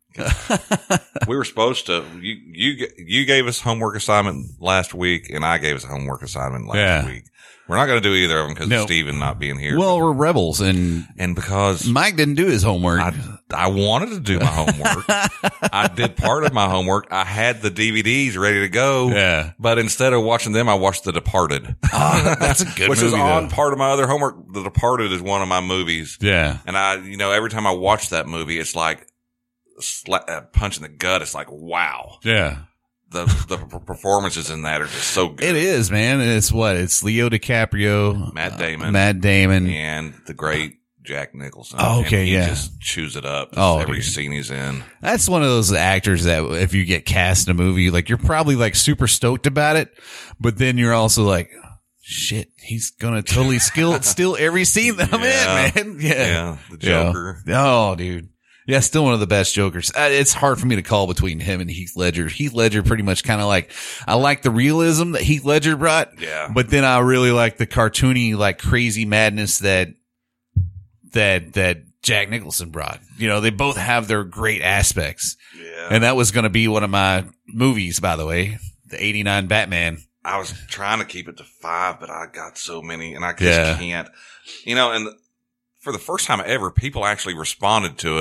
Speaker 6: We were supposed to, you, you, you gave us homework assignment last week and I gave us a homework assignment last
Speaker 5: Yeah.
Speaker 6: week. We're not going to do either of them because
Speaker 5: No.
Speaker 6: of Steven not being here.
Speaker 5: Well, we're rebels and
Speaker 6: and because
Speaker 5: Mike didn't do his homework.
Speaker 6: I, I wanted to do my homework. I did part of my homework. I had the D V Ds ready to go.
Speaker 5: Yeah.
Speaker 6: But instead of watching them, I watched The Departed.
Speaker 5: Oh, that's a good
Speaker 6: Which
Speaker 5: movie,
Speaker 6: is on
Speaker 5: though.
Speaker 6: part of my other homework. The Departed is one of my movies.
Speaker 5: Yeah.
Speaker 6: And I, you know, every time I watch that movie, it's like sla- a punch in the gut. It's like, wow.
Speaker 5: Yeah.
Speaker 6: The, the p- performances in that are just so good.
Speaker 5: It is, man. It's what? It's Leo DiCaprio.
Speaker 6: Matt Damon.
Speaker 5: Uh, Matt Damon.
Speaker 6: And the great Jack Nicholson.
Speaker 5: Oh, okay,
Speaker 6: and he
Speaker 5: yeah.
Speaker 6: just chews it up.
Speaker 5: Oh,
Speaker 6: every
Speaker 5: dude.
Speaker 6: scene he's in.
Speaker 5: That's one of those actors that if you get cast in a movie, like you're probably like super stoked about it, but then you're also like, shit, he's gonna totally steal steal every scene that I'm
Speaker 6: Yeah.
Speaker 5: in, man. Yeah,
Speaker 6: Yeah, the Joker.
Speaker 5: Yeah. Oh, dude. Yeah, still one of the best Jokers. Uh, it's hard for me to call between him and Heath Ledger. Heath Ledger pretty much kind of like, I like the realism that Heath Ledger brought.
Speaker 6: Yeah.
Speaker 5: But then I really like the cartoony, like crazy madness that, that, that Jack Nicholson brought. You know, they both have their great aspects.
Speaker 6: Yeah.
Speaker 5: And that was going to be one of my movies, by the way, the eighty-nine Batman.
Speaker 6: I was trying to keep it to five, but I got so many and I just
Speaker 5: Yeah.
Speaker 6: can't. You know, and for the first time ever, people actually responded to us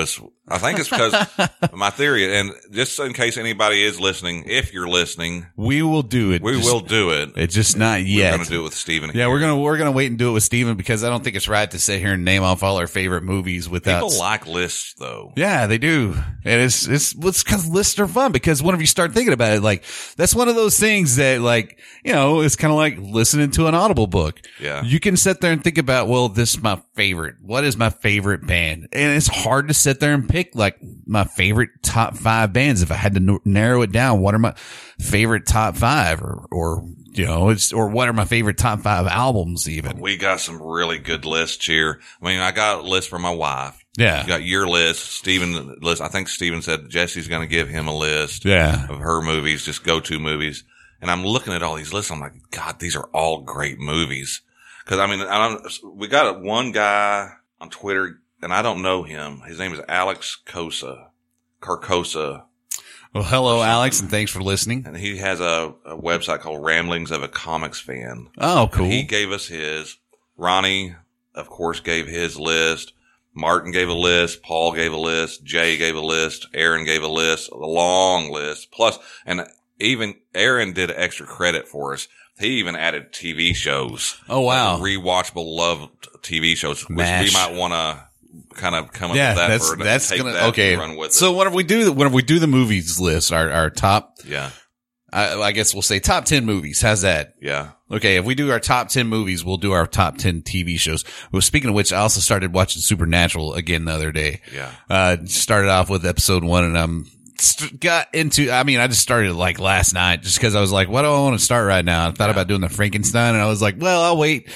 Speaker 6: I think it's because my theory, and just in case anybody is listening, if you're listening,
Speaker 5: We will do it.
Speaker 6: we
Speaker 5: Just-
Speaker 6: will do it.
Speaker 5: It's just not
Speaker 6: We're
Speaker 5: yet.
Speaker 6: going to do it with Steven.
Speaker 5: Yeah, we're gonna we're gonna wait and do it with Steven because I don't think it's right to sit here and name off all our favorite movies without.
Speaker 6: People like lists, though.
Speaker 5: Yeah, they do, and it's it's it's because lists are fun. Because whenever you start thinking about it, like that's one of those things that, like, you know, it's kind of like listening to an Audible book.
Speaker 6: Yeah.
Speaker 5: You can sit there and think about, well, this is my favorite. What is my favorite band? And it's hard to sit there and pick like my favorite top five bands. If I had to n- narrow it down, what are my favorite top five, or or you know, it's or what are my favorite top five albums even?
Speaker 6: We got some really good lists here. I mean, I got a list for my wife.
Speaker 5: Yeah.
Speaker 6: You got your list, Steven list. I think Steven said Jesse's going to give him a list
Speaker 5: Yeah.
Speaker 6: of her movies, just go-to movies. And I'm looking at all these lists. I'm like, God, these are all great movies. Cause I mean, I don't, we got one guy on Twitter and I don't know him. His name is Alex Cosa, Carcosa.
Speaker 5: Well, hello, Alex, and thanks for listening.
Speaker 6: And he has a, a website called Ramblings of a Comics Fan.
Speaker 5: Oh, cool.
Speaker 6: And he gave us his. Ronnie, of course, gave his list. Martin gave a list. Paul gave a list. Jay gave a list. Aaron gave a list. A long list. Plus, and even Aaron did extra credit for us. He even added T V shows.
Speaker 5: Oh, wow.
Speaker 6: Like rewatchable love T V shows, which
Speaker 5: MASH.
Speaker 6: we might want to kind of come up
Speaker 5: Yeah,
Speaker 6: with that.
Speaker 5: that's
Speaker 6: for,
Speaker 5: that's
Speaker 6: take
Speaker 5: gonna
Speaker 6: that
Speaker 5: okay.
Speaker 6: and run with
Speaker 5: So
Speaker 6: it.
Speaker 5: whenever we do whenever we do the movies list, our our top,
Speaker 6: Yeah.
Speaker 5: I, I guess we'll say top ten movies. How's that?
Speaker 6: Yeah.
Speaker 5: Okay, if we do our top ten movies, we'll do our top ten T V shows. Well, speaking of which, I also started watching Supernatural again the other day.
Speaker 6: Yeah.
Speaker 5: Uh, started off with episode one, and I'm st- got into. I mean, I just started like last night, just because I was like, "What do I want to start right now?" I thought
Speaker 6: Yeah.
Speaker 5: about doing the Frankenstein, and I was like, "Well, I'll wait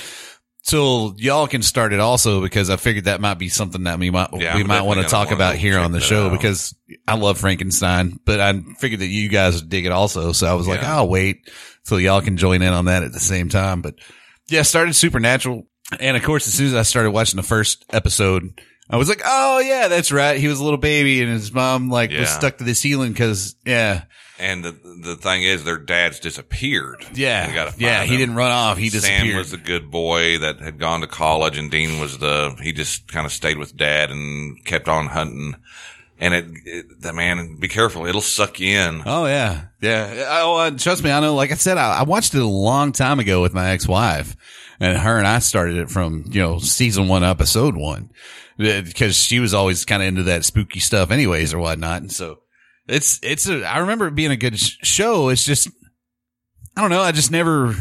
Speaker 5: till y'all can start it also," because I figured that might be something that we might
Speaker 6: Yeah,
Speaker 5: we
Speaker 6: I'm
Speaker 5: might want to
Speaker 6: definitely
Speaker 5: talk
Speaker 6: gonna
Speaker 5: about
Speaker 6: wanna
Speaker 5: here
Speaker 6: check
Speaker 5: on the
Speaker 6: that
Speaker 5: show
Speaker 6: out.
Speaker 5: because I love Frankenstein, but I figured that you guys would dig it also. So I was like,
Speaker 6: Yeah.
Speaker 5: I'll wait till y'all can join in on that at the same time. But yeah, started Supernatural. And of course, as soon as I started watching the first episode, I was like, oh yeah, that's right. He was a little baby and his mom like was
Speaker 6: Yeah.
Speaker 5: stuck to the ceiling because yeah,
Speaker 6: And the the thing is, their dads disappeared.
Speaker 5: yeah,
Speaker 6: We gotta find
Speaker 5: yeah. He
Speaker 6: them.
Speaker 5: didn't run off. He
Speaker 6: Sam
Speaker 5: disappeared.
Speaker 6: was the good boy that had gone to college, and Dean was the he just kind of stayed with Dad and kept on hunting. And it, it the man, be careful, it'll suck you in.
Speaker 5: Oh yeah, yeah. Oh, uh, trust me, I know. Like I said, I, I watched it a long time ago with my ex-wife, and her and I started it from you know season one, episode one, because she was always kind of into that spooky stuff, anyways, or whatnot. And so it's it's. A, I remember it being a good sh- show. It's just I don't know. I just never.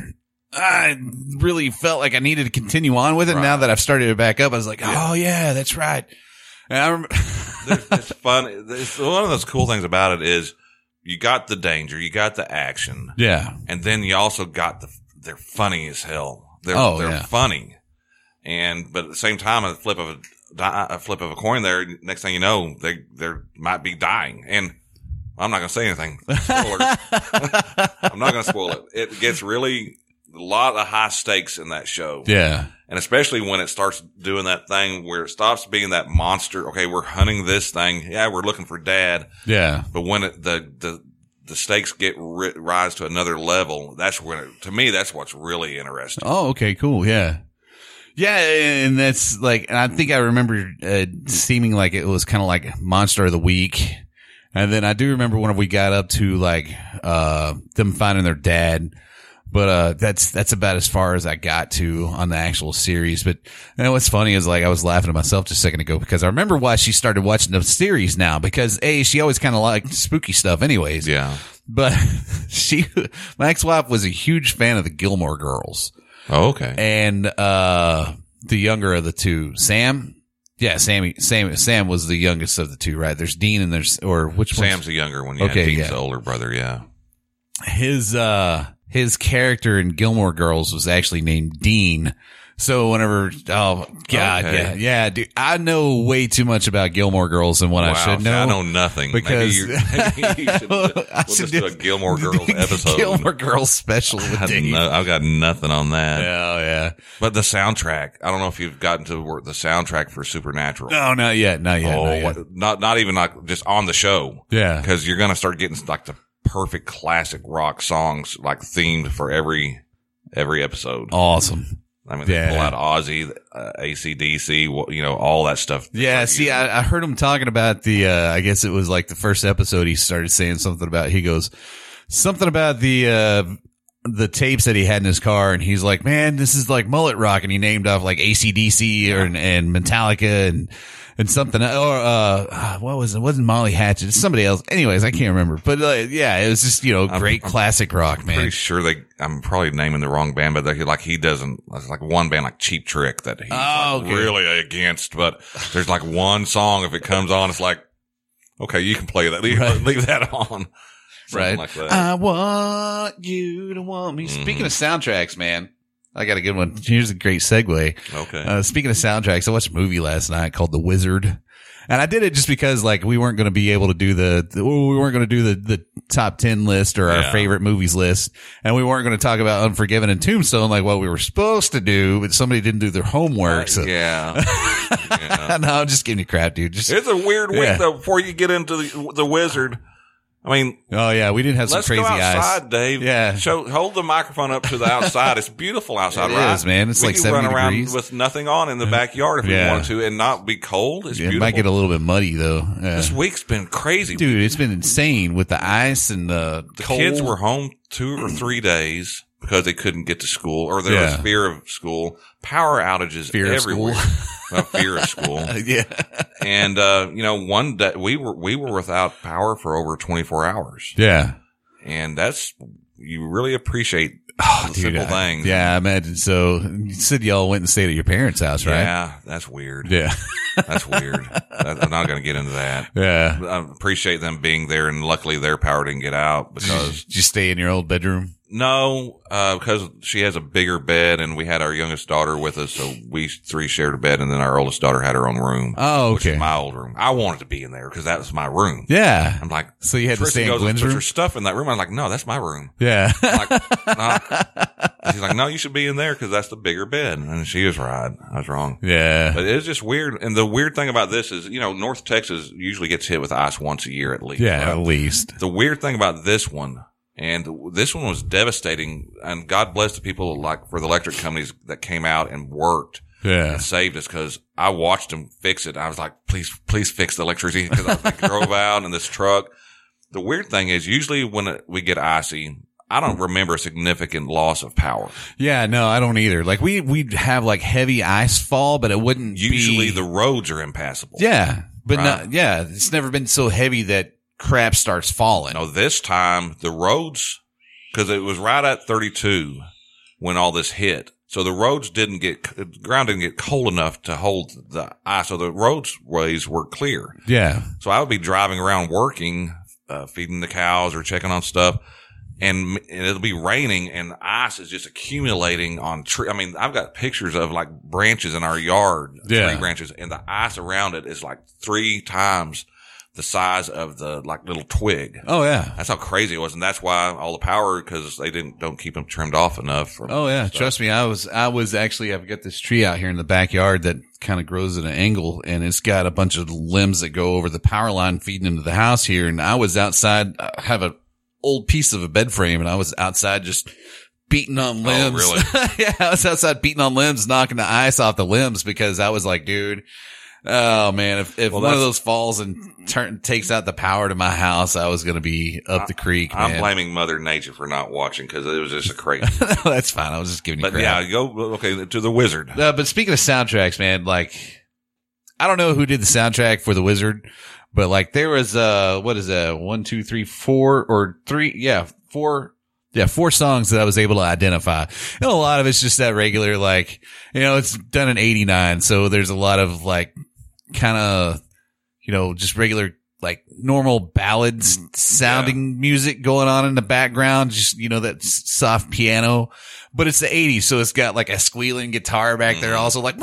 Speaker 5: I really felt like I needed to continue on with it.
Speaker 6: Right.
Speaker 5: Now that I've started it back up, I was like, oh yeah, that's right. And I remember.
Speaker 6: There's, it's fun. It's, one of those cool things about it is you got the danger, you got the action,
Speaker 5: Yeah.
Speaker 6: and then you also got the they're funny as hell. They're
Speaker 5: Oh,
Speaker 6: they're
Speaker 5: yeah.
Speaker 6: funny, and but at the same time, a flip of a, di- a flip of a coin, there. Next thing you know, they they might be dying, and I'm not going to say anything. Spoilers. I'm not going to spoil it. It gets really a lot of high stakes in that show.
Speaker 5: Yeah.
Speaker 6: And especially when it starts doing that thing where it stops being that monster. Okay, we're hunting this thing. Yeah, we're looking for Dad.
Speaker 5: Yeah.
Speaker 6: But when it, the, the, the stakes get ri- rise to another level, that's when it, to me, that's what's really interesting.
Speaker 5: Oh, okay, cool. Yeah. Yeah. And that's like, and I think I remember uh, seeming like it was kind of like Monster of the Week. And then I do remember when we got up to like, uh, them finding their dad. But, uh, that's, that's about as far as I got to on the actual series. But, you know, what's funny is like I was laughing at myself just a second ago because I remember why she started watching the series now because A, she always kind of liked spooky stuff anyways.
Speaker 6: Yeah.
Speaker 5: But she, my ex-wife was a huge fan of the Gilmore Girls.
Speaker 6: Oh, okay.
Speaker 5: And, uh, the younger of the two, Sam. Yeah, Sammy, Sam, Sam was the youngest of the two, right? There's Dean and there's, or which one?
Speaker 6: Sam's the younger one. Yeah.
Speaker 5: Okay,
Speaker 6: Dean's
Speaker 5: yeah.
Speaker 6: the older brother. Yeah.
Speaker 5: His, uh, his character in Gilmore Girls was actually named Dean. So whenever, oh God,
Speaker 6: Okay.
Speaker 5: yeah, yeah, dude, I know way too much about Gilmore Girls than what
Speaker 6: wow.
Speaker 5: I should know.
Speaker 6: I know nothing.
Speaker 5: Because
Speaker 6: maybe, you, maybe you should, we'll
Speaker 5: I
Speaker 6: just
Speaker 5: should
Speaker 6: do a Gilmore Girls episode.
Speaker 5: Gilmore Girls special with
Speaker 6: I
Speaker 5: Dean.
Speaker 6: no, I've got nothing on that.
Speaker 5: Yeah, yeah.
Speaker 6: But the soundtrack, I don't know if you've gotten to work the soundtrack for Supernatural.
Speaker 5: No, not yet, not yet,
Speaker 6: oh,
Speaker 5: not yet.
Speaker 6: what- not not even like just on the show.
Speaker 5: Yeah.
Speaker 6: Because you're gonna start getting like the perfect classic rock songs like themed for every every episode.
Speaker 5: Awesome.
Speaker 6: I mean, they
Speaker 5: Yeah.
Speaker 6: pull out Ozzy, uh, A C D C, you know, all that stuff.
Speaker 5: Yeah, see, I, I heard him talking about the, uh, I guess it was like the first episode he started saying something about, he goes, something about the, uh, the tapes that he had in his car, and he's like, man, this is like mullet rock, and he named off like A C D C or, and, and Metallica and, and something, or, uh, what was it? It wasn't Molly Hatchet. It's somebody else. Anyways, I can't remember. But, uh, yeah, it was just, you know, great
Speaker 6: I'm,
Speaker 5: classic rock, man.
Speaker 6: Pretty sure they, I'm probably naming the wrong band, but they, like, he doesn't, it's like one band like Cheap Trick that he's
Speaker 5: Oh,
Speaker 6: like
Speaker 5: okay.
Speaker 6: really against, but there's like one song, if it comes on, it's like, okay, you can play that. Leave,
Speaker 5: Right.
Speaker 6: leave that on.
Speaker 5: Right.
Speaker 6: Something like that.
Speaker 5: I want you to want me.
Speaker 6: Mhm.
Speaker 5: Speaking of soundtracks, man, I got a good one. Here's a great segue.
Speaker 6: Okay.
Speaker 5: Uh, speaking of soundtracks, I watched a movie last night called The Wizard. And I did it just because, like, we weren't going to be able to do the, the we weren't going to do the, the top ten list or our
Speaker 6: Yeah.
Speaker 5: favorite movies list. And we weren't going to talk about Unforgiven and Tombstone like what we were supposed to do, but somebody didn't do their homework. So,
Speaker 6: yeah. yeah.
Speaker 5: no, I'm just giving you crap, dude. Just,
Speaker 6: It's a weird week
Speaker 5: Yeah.
Speaker 6: though before you get into the, the Wizard. I mean,
Speaker 5: oh, yeah, we didn't have some
Speaker 6: let's
Speaker 5: crazy
Speaker 6: go outside,
Speaker 5: eyes.
Speaker 6: Dave.
Speaker 5: Yeah.
Speaker 6: Show, hold the microphone up to the outside. It's beautiful outside,
Speaker 5: It
Speaker 6: right?
Speaker 5: is, man. It's
Speaker 6: we
Speaker 5: like
Speaker 6: can
Speaker 5: seventy
Speaker 6: run around
Speaker 5: degrees.
Speaker 6: with nothing on in the backyard if
Speaker 5: Yeah.
Speaker 6: we want to and not be cold. It's
Speaker 5: It
Speaker 6: beautiful.
Speaker 5: might get a little bit muddy, though. Yeah.
Speaker 6: This week's been crazy.
Speaker 5: Dude, it's been insane with the ice and the,
Speaker 6: the
Speaker 5: cold.
Speaker 6: kids were home two or three days because they couldn't get to school or there
Speaker 5: Yeah.
Speaker 6: was fear of school. Power outages
Speaker 5: Fear of
Speaker 6: everywhere. Well, fear of school.
Speaker 5: yeah.
Speaker 6: And, uh, you know, one day we were, we were without power for over twenty-four hours.
Speaker 5: Yeah.
Speaker 6: And that's, you really appreciate
Speaker 5: Oh,
Speaker 6: the
Speaker 5: dude,
Speaker 6: simple
Speaker 5: I-
Speaker 6: things.
Speaker 5: Yeah, I imagine. So you said y'all went and stayed at your parents' house, right?
Speaker 6: Yeah, that's weird.
Speaker 5: Yeah.
Speaker 6: That's weird. I'm not going to get into that.
Speaker 5: Yeah.
Speaker 6: I appreciate them being there, and luckily their power didn't get out because
Speaker 5: Did you stay in your old bedroom?
Speaker 6: no, uh, because she has a bigger bed, and we had our youngest daughter with us, so we three shared a bed, and then our oldest daughter had her own room.
Speaker 5: Oh,
Speaker 6: Which
Speaker 5: okay.
Speaker 6: is my old room. I wanted to be in there because that was my room.
Speaker 5: Yeah.
Speaker 6: I'm like,
Speaker 5: So you had to
Speaker 6: Tristan
Speaker 5: stay in
Speaker 6: goes and
Speaker 5: Glenn's
Speaker 6: puts
Speaker 5: room?
Speaker 6: her stuff in that room. I'm like, no, that's my room.
Speaker 5: Yeah.
Speaker 6: I'm like, no. She's like, no, you should be in there because that's the bigger bed. And she was right. I was wrong.
Speaker 5: yeah.
Speaker 6: But it's just weird. And the weird thing about this is, you know, North Texas usually gets hit with ice once a year at least.
Speaker 5: Yeah,
Speaker 6: right?
Speaker 5: at least.
Speaker 6: The weird thing about this one, and this one was devastating, and God bless the people like for the electric companies that came out and worked
Speaker 5: Yeah.
Speaker 6: and saved us, because I watched them fix it. I was like, please, please fix the electricity, because I like, drove out in this truck. The weird thing is usually when it, we get icy, I don't remember a significant loss of power.
Speaker 5: Yeah, no, I don't either. Like we, we'd have like heavy ice fall, but it wouldn't
Speaker 6: Usually
Speaker 5: be.
Speaker 6: the roads are impassable.
Speaker 5: Yeah. But
Speaker 6: Right.
Speaker 5: not, yeah, it's never been so heavy that crap starts falling.
Speaker 6: No, this time the roads, because it was right at thirty-two when all this hit. So the roads didn't get, the ground didn't get cold enough to hold the ice. So the roadways were clear.
Speaker 5: Yeah.
Speaker 6: So I would be driving around working, uh, feeding the cows or checking on stuff. And, and it'll be raining and ice is just accumulating on tree. I mean, I've got pictures of like branches in our yard,
Speaker 5: Yeah.
Speaker 6: tree branches, and the ice around it is like three times the size of the like little twig.
Speaker 5: Oh, yeah.
Speaker 6: That's how crazy it was. And that's why all the power, because they didn't, don't keep them trimmed off enough. From
Speaker 5: Oh yeah,
Speaker 6: stuff.
Speaker 5: trust me. I was, I was actually, I've got this tree out here in the backyard that kind of grows at an angle, and it's got a bunch of limbs that go over the power line feeding into the house here. And I was outside, I have an old piece of a bed frame, and I was outside just beating on limbs.
Speaker 6: really?
Speaker 5: Yeah, I was outside beating on limbs, knocking the ice off the limbs, because I was like, dude, oh man, if, if
Speaker 6: Well,
Speaker 5: one of
Speaker 6: that's-
Speaker 5: those falls and turn, takes out the power to my house, I was going to be up the creek,
Speaker 6: I'm
Speaker 5: man.
Speaker 6: blaming Mother Nature for not watching, because it was just a crazy.
Speaker 5: That's fine. I was just giving you
Speaker 6: But
Speaker 5: crap.
Speaker 6: yeah, go, okay, to the Wizard.
Speaker 5: Uh, but speaking of soundtracks, man, like, I don't know who did the soundtrack for The Wizard, but like there was, uh, what is that? One, two, three, four or three. Yeah. Four. Yeah. Four songs that I was able to identify. And a lot of it's just that regular, like, you know, it's done in eighty-nine. So there's a lot of like kind of, you know, just regular, like normal ballads sounding music going on in the background. Just, you know, that s- soft piano, but it's the eighties. So it's got like a squealing guitar back there also, like,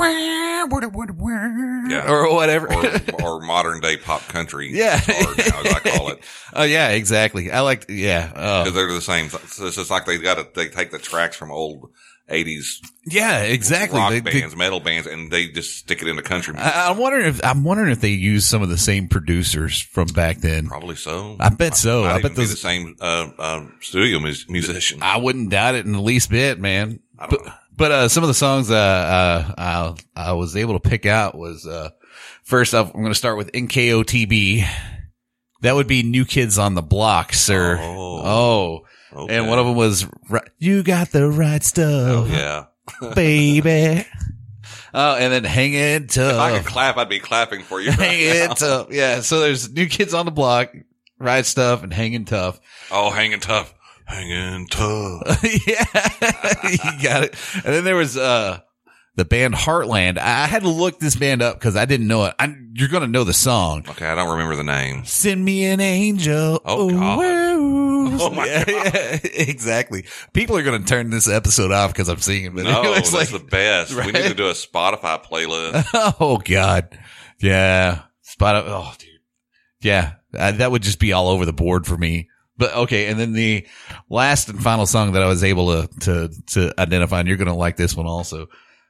Speaker 6: Yeah.
Speaker 5: or whatever.
Speaker 6: or, or modern day pop country.
Speaker 5: Yeah.
Speaker 6: guitar now, as I call it.
Speaker 5: Oh yeah, exactly. I like, yeah. Oh.
Speaker 6: Because they're the same. So it's just like they got to, they take the tracks from old eighties
Speaker 5: Yeah, exactly.
Speaker 6: rock
Speaker 5: They- they-
Speaker 6: bands, metal bands, and they just stick it into country music.
Speaker 5: I, I'm wondering if, I'm wondering if they use some of the same producers from back then.
Speaker 6: Probably so.
Speaker 5: I bet so.
Speaker 6: Might
Speaker 5: I
Speaker 6: even
Speaker 5: bet
Speaker 6: be
Speaker 5: those,
Speaker 6: the same, uh, uh, studio mus- musician.
Speaker 5: I wouldn't doubt it in the least bit, man.
Speaker 6: I
Speaker 5: But,
Speaker 6: don't know.
Speaker 5: But uh, some of the songs uh, uh, I, I was able to pick out was uh, first off, I'm going to start with N K O T B. That would be New Kids on the Block, sir.
Speaker 6: Oh.
Speaker 5: Oh.
Speaker 6: Okay.
Speaker 5: And one of them was, You Got the Right Stuff.
Speaker 6: Oh, yeah.
Speaker 5: Baby. Oh, and then Hangin' Tough.
Speaker 6: If I could clap, I'd be clapping for you.
Speaker 5: Hangin'
Speaker 6: Right
Speaker 5: Tough. Yeah. So there's New Kids on the Block, Right Stuff, and Hangin' Tough.
Speaker 6: Oh, Hangin' Tough. Hangin' Tough.
Speaker 5: Yeah. You got it. And then there was, uh, the band Heartland. I had to look this band up because I didn't know it. I, you're going to know the song.
Speaker 6: Okay, I don't remember the name.
Speaker 5: Send me an angel.
Speaker 6: Oh, God.
Speaker 5: Woo.
Speaker 6: Oh, my
Speaker 5: yeah,
Speaker 6: God.
Speaker 5: yeah, exactly. People are going to turn this episode off because I'm singing. But
Speaker 6: No,
Speaker 5: it's
Speaker 6: that's
Speaker 5: like,
Speaker 6: the best.
Speaker 5: right?
Speaker 6: We need to do a Spotify playlist.
Speaker 5: Oh, God. Yeah. Spot. Oh, dude. Yeah. Uh, that would just be all over the board for me. But okay. And then the last and final song that I was able to, to, to identify, and you're going to like this one also.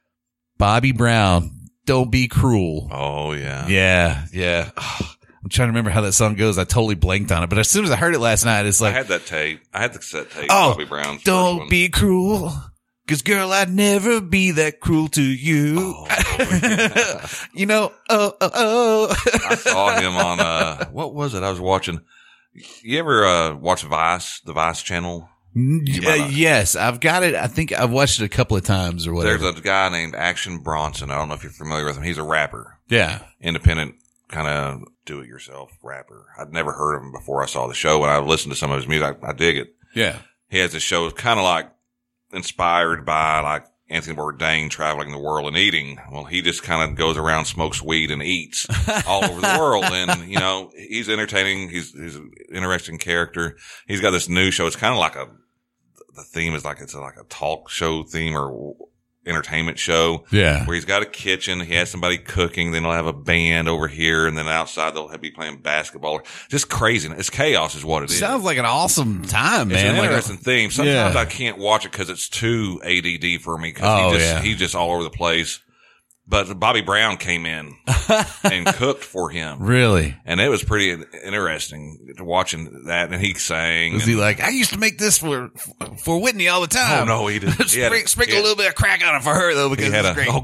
Speaker 5: Bobby Brown, Don't Be Cruel.
Speaker 6: Oh, yeah.
Speaker 5: Yeah. Yeah. Oh, I'm trying to remember how that song goes. I totally blanked on it. But as soon as I heard it last night, it's like,
Speaker 6: I had that tape. I had the cassette tape.
Speaker 5: oh,
Speaker 6: Bobby Brown's
Speaker 5: don't
Speaker 6: first one.
Speaker 5: be cruel. Cause girl, I'd never be that cruel to you.
Speaker 6: Oh, yeah.
Speaker 5: You know, oh, oh, oh.
Speaker 6: I saw him on, uh, what was it? I was watching. You ever, uh, watch Vice, the Vice channel?
Speaker 5: Uh,
Speaker 6: might-
Speaker 5: yes, I've got it. I think I've watched it a couple of times or whatever.
Speaker 6: There's a guy named Action Bronson. I don't know if you're familiar with him. He's a rapper,
Speaker 5: yeah.
Speaker 6: independent, kind of do-it-yourself rapper. I'd never heard of him before I saw the show, and I listened to some of his music. I, I dig it.
Speaker 5: Yeah.
Speaker 6: He has this show kind of like inspired by like Anthony Bourdain traveling the world and eating. Well, he just kind of goes around, smokes weed, and eats all over the world. And, you know, he's entertaining. He's, he's an interesting character. He's got this new show. It's kind of like a, the theme is like, it's like a talk show theme or entertainment show.
Speaker 5: Yeah.
Speaker 6: Where he's got a kitchen. He has somebody cooking. Then he'll have a band over here. And then outside they'll be playing basketball. Just crazy. It's chaos is what it is.
Speaker 5: Sounds like an awesome time,
Speaker 6: It's
Speaker 5: man.
Speaker 6: an
Speaker 5: Like a-
Speaker 6: interesting theme. Sometimes
Speaker 5: Yeah.
Speaker 6: I can't watch it because it's too A D D for me. Cause
Speaker 5: Oh,
Speaker 6: he just,
Speaker 5: yeah.
Speaker 6: he's just all over the place. But Bobby Brown came in and cooked for him.
Speaker 5: Really?
Speaker 6: And it was pretty interesting watching that. And he sang.
Speaker 5: Was
Speaker 6: and,
Speaker 5: he like, I used to make this for, for Whitney all the time.
Speaker 6: Oh, no, he didn't. He had
Speaker 5: Spring,
Speaker 6: a-
Speaker 5: sprinkle
Speaker 6: he
Speaker 5: a
Speaker 6: had-
Speaker 5: little bit of crack on it for her though, because
Speaker 6: he had
Speaker 5: it's
Speaker 6: a,
Speaker 5: great.
Speaker 6: oh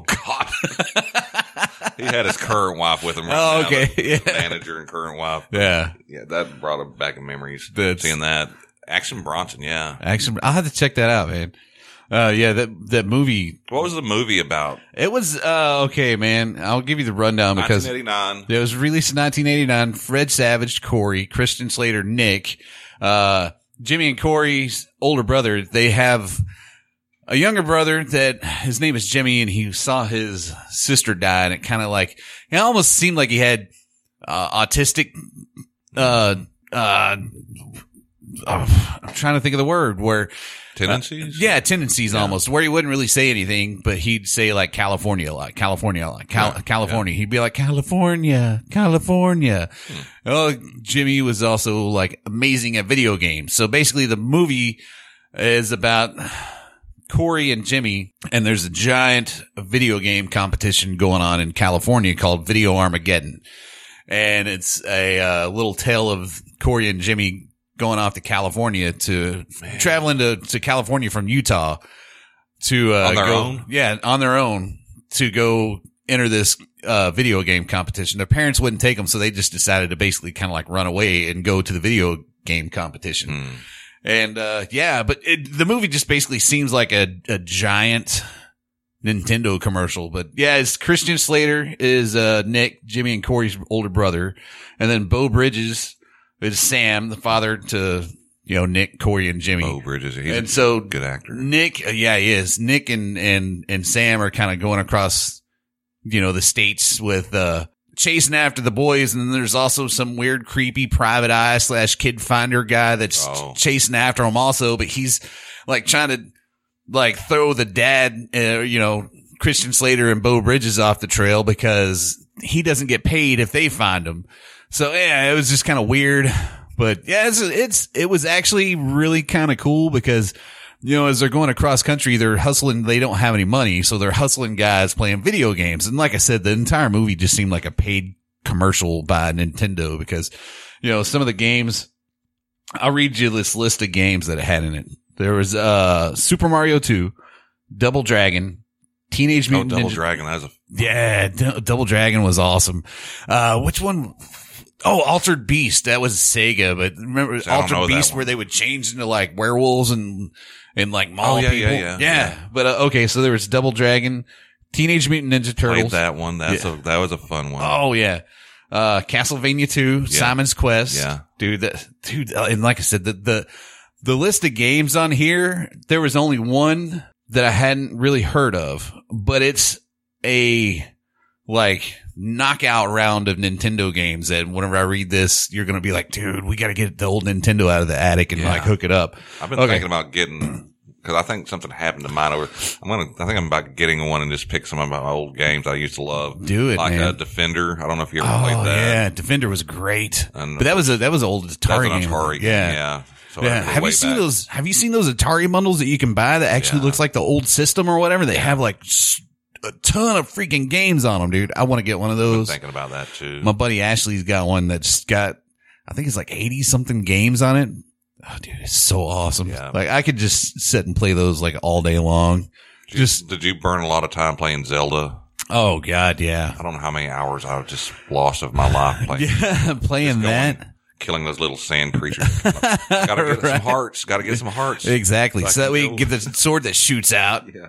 Speaker 6: God. He had his current wife with him right
Speaker 5: Oh,
Speaker 6: now.
Speaker 5: okay.
Speaker 6: the
Speaker 5: Yeah.
Speaker 6: Manager and current wife.
Speaker 5: Yeah.
Speaker 6: Yeah. That brought him back in memories.
Speaker 5: That's-
Speaker 6: Seeing that. Action Bronson. Yeah.
Speaker 5: Action. I'll have to check that out, man. Uh, yeah, that, that movie,
Speaker 6: What was the movie about?
Speaker 5: it was, uh, okay, man. I'll give you the rundown because
Speaker 6: nineteen eighty-nine.
Speaker 5: it was released in nineteen eighty-nine. Fred Savage, Corey, Christian Slater, Nick, uh, Jimmy and Corey's older brother. They have a younger brother that his name is Jimmy, and he saw his sister die, and it kind of like, it almost seemed like he had, uh, autistic, uh, uh, uh, I'm trying to think of the word where,
Speaker 6: Tendencies?
Speaker 5: Uh, yeah, tendencies almost, where he wouldn't really say anything, but he'd say like California a lot, California a lot, Cal-
Speaker 6: Yeah,
Speaker 5: California. He'd be like, California, California.
Speaker 6: Hmm.
Speaker 5: Oh, Jimmy was also like amazing at video games. So basically the movie is about Corey and Jimmy, and there's a giant video game competition going on in California called Video Armageddon. And it's a uh, little tale of Corey and Jimmy going off to California to
Speaker 6: Man.
Speaker 5: traveling to, to California from Utah to, uh,
Speaker 6: On their
Speaker 5: go,
Speaker 6: own?
Speaker 5: yeah, on their own to go enter this, uh, video game competition. Their parents wouldn't take them. So they just decided to basically kind of like run away and go to the video game competition.
Speaker 6: Hmm.
Speaker 5: And, uh, yeah, but it, the movie just basically seems like a, a giant Nintendo commercial. But yeah, it's Christian Slater is, uh, Nick, Jimmy and Corey's older brother. And then Bo Bridges is Sam, the father to, you know, Nick, Corey, and Jimmy.
Speaker 6: Bo Bridges. He's
Speaker 5: and
Speaker 6: a
Speaker 5: so
Speaker 6: good actor.
Speaker 5: Nick, uh, yeah, he is. Nick and, and, and Sam are kind of going across, you know, the states with, uh, chasing after the boys. And then there's also some weird, creepy private eye slash kid finder guy that's
Speaker 6: Oh.
Speaker 5: chasing after him also, but he's like trying to like throw the dad, uh, you know, Christian Slater and Bo Bridges off the trail because he doesn't get paid if they find him. So yeah, it was just kind of weird, but yeah, it's, it's, it was actually really kind of cool because, you know, as they're going across country, they're hustling. They don't have any money. So they're hustling guys playing video games. And like I said, the entire movie just seemed like a paid commercial by Nintendo because, you know, some of the games, I'll read you this list of games that it had in it. There was, uh, Super Mario two, Double Dragon, Teenage
Speaker 6: Oh,
Speaker 5: Mutant
Speaker 6: Double
Speaker 5: Ninja.
Speaker 6: Dragon. That was a
Speaker 5: Yeah, D- Double Dragon was awesome. Uh, which one? Oh, Altered Beast. That was Sega, but remember
Speaker 6: See, I don't
Speaker 5: Altered
Speaker 6: know that
Speaker 5: Beast
Speaker 6: one.
Speaker 5: where they would change into like werewolves and, and like maul
Speaker 6: Oh, yeah,
Speaker 5: people?
Speaker 6: yeah, yeah,
Speaker 5: yeah.
Speaker 6: yeah.
Speaker 5: But, uh, okay, so there was Double Dragon, Teenage Mutant Ninja
Speaker 6: played
Speaker 5: Turtles.
Speaker 6: that one. That's
Speaker 5: Yeah.
Speaker 6: a that was a fun one.
Speaker 5: Oh, yeah. Uh, Castlevania two, Simon's Quest.
Speaker 6: Yeah.
Speaker 5: Dude, that, dude, uh, and like I said, the, the, the list of games on here, there was only one that I hadn't really heard of, but it's a, like, knockout round of Nintendo games that whenever I read this, you're going to be like, dude, we got to get the old Nintendo out of the attic and
Speaker 6: Yeah.
Speaker 5: like hook it up.
Speaker 6: I've been
Speaker 5: Okay.
Speaker 6: thinking about getting, cause I think something happened to mine over, I'm going to, I think I'm about getting one and just pick some of my old games I used to love.
Speaker 5: Do it,
Speaker 6: like
Speaker 5: man.
Speaker 6: uh, Defender. I don't know if you ever
Speaker 5: Oh,
Speaker 6: played that.
Speaker 5: yeah. Defender was great.
Speaker 6: And
Speaker 5: But that was a, that was an old
Speaker 6: That's
Speaker 5: Atari
Speaker 6: an
Speaker 5: game.
Speaker 6: Atari game.
Speaker 5: Yeah.
Speaker 6: Yeah. So
Speaker 5: Yeah.
Speaker 6: I go
Speaker 5: Have
Speaker 6: way
Speaker 5: you seen
Speaker 6: back.
Speaker 5: those? Have you seen those Atari bundles that you can buy that actually
Speaker 6: Yeah.
Speaker 5: looks like the old system or whatever? They have like s- a ton of freaking games on them, dude. I want to get one of
Speaker 6: I've been
Speaker 5: those.
Speaker 6: thinking about that too.
Speaker 5: My buddy Ashley's got one that's got, I think it's like eighty something games on it. Oh, dude, it's so awesome.
Speaker 6: Yeah.
Speaker 5: Like I could just sit and play those like all day long.
Speaker 6: Did you-
Speaker 5: Just,
Speaker 6: did you burn a lot of time playing Zelda?
Speaker 5: oh God, yeah.
Speaker 6: I don't know how many hours I just lost of my life playing,
Speaker 5: Yeah, playing
Speaker 6: going,
Speaker 5: that.
Speaker 6: killing those little sand creatures. Gotta get
Speaker 5: Right.
Speaker 6: some hearts. Gotta get some hearts.
Speaker 5: Exactly.
Speaker 6: So I
Speaker 5: So that
Speaker 6: can
Speaker 5: way you
Speaker 6: go-
Speaker 5: can get the sword that shoots out.
Speaker 6: Yeah.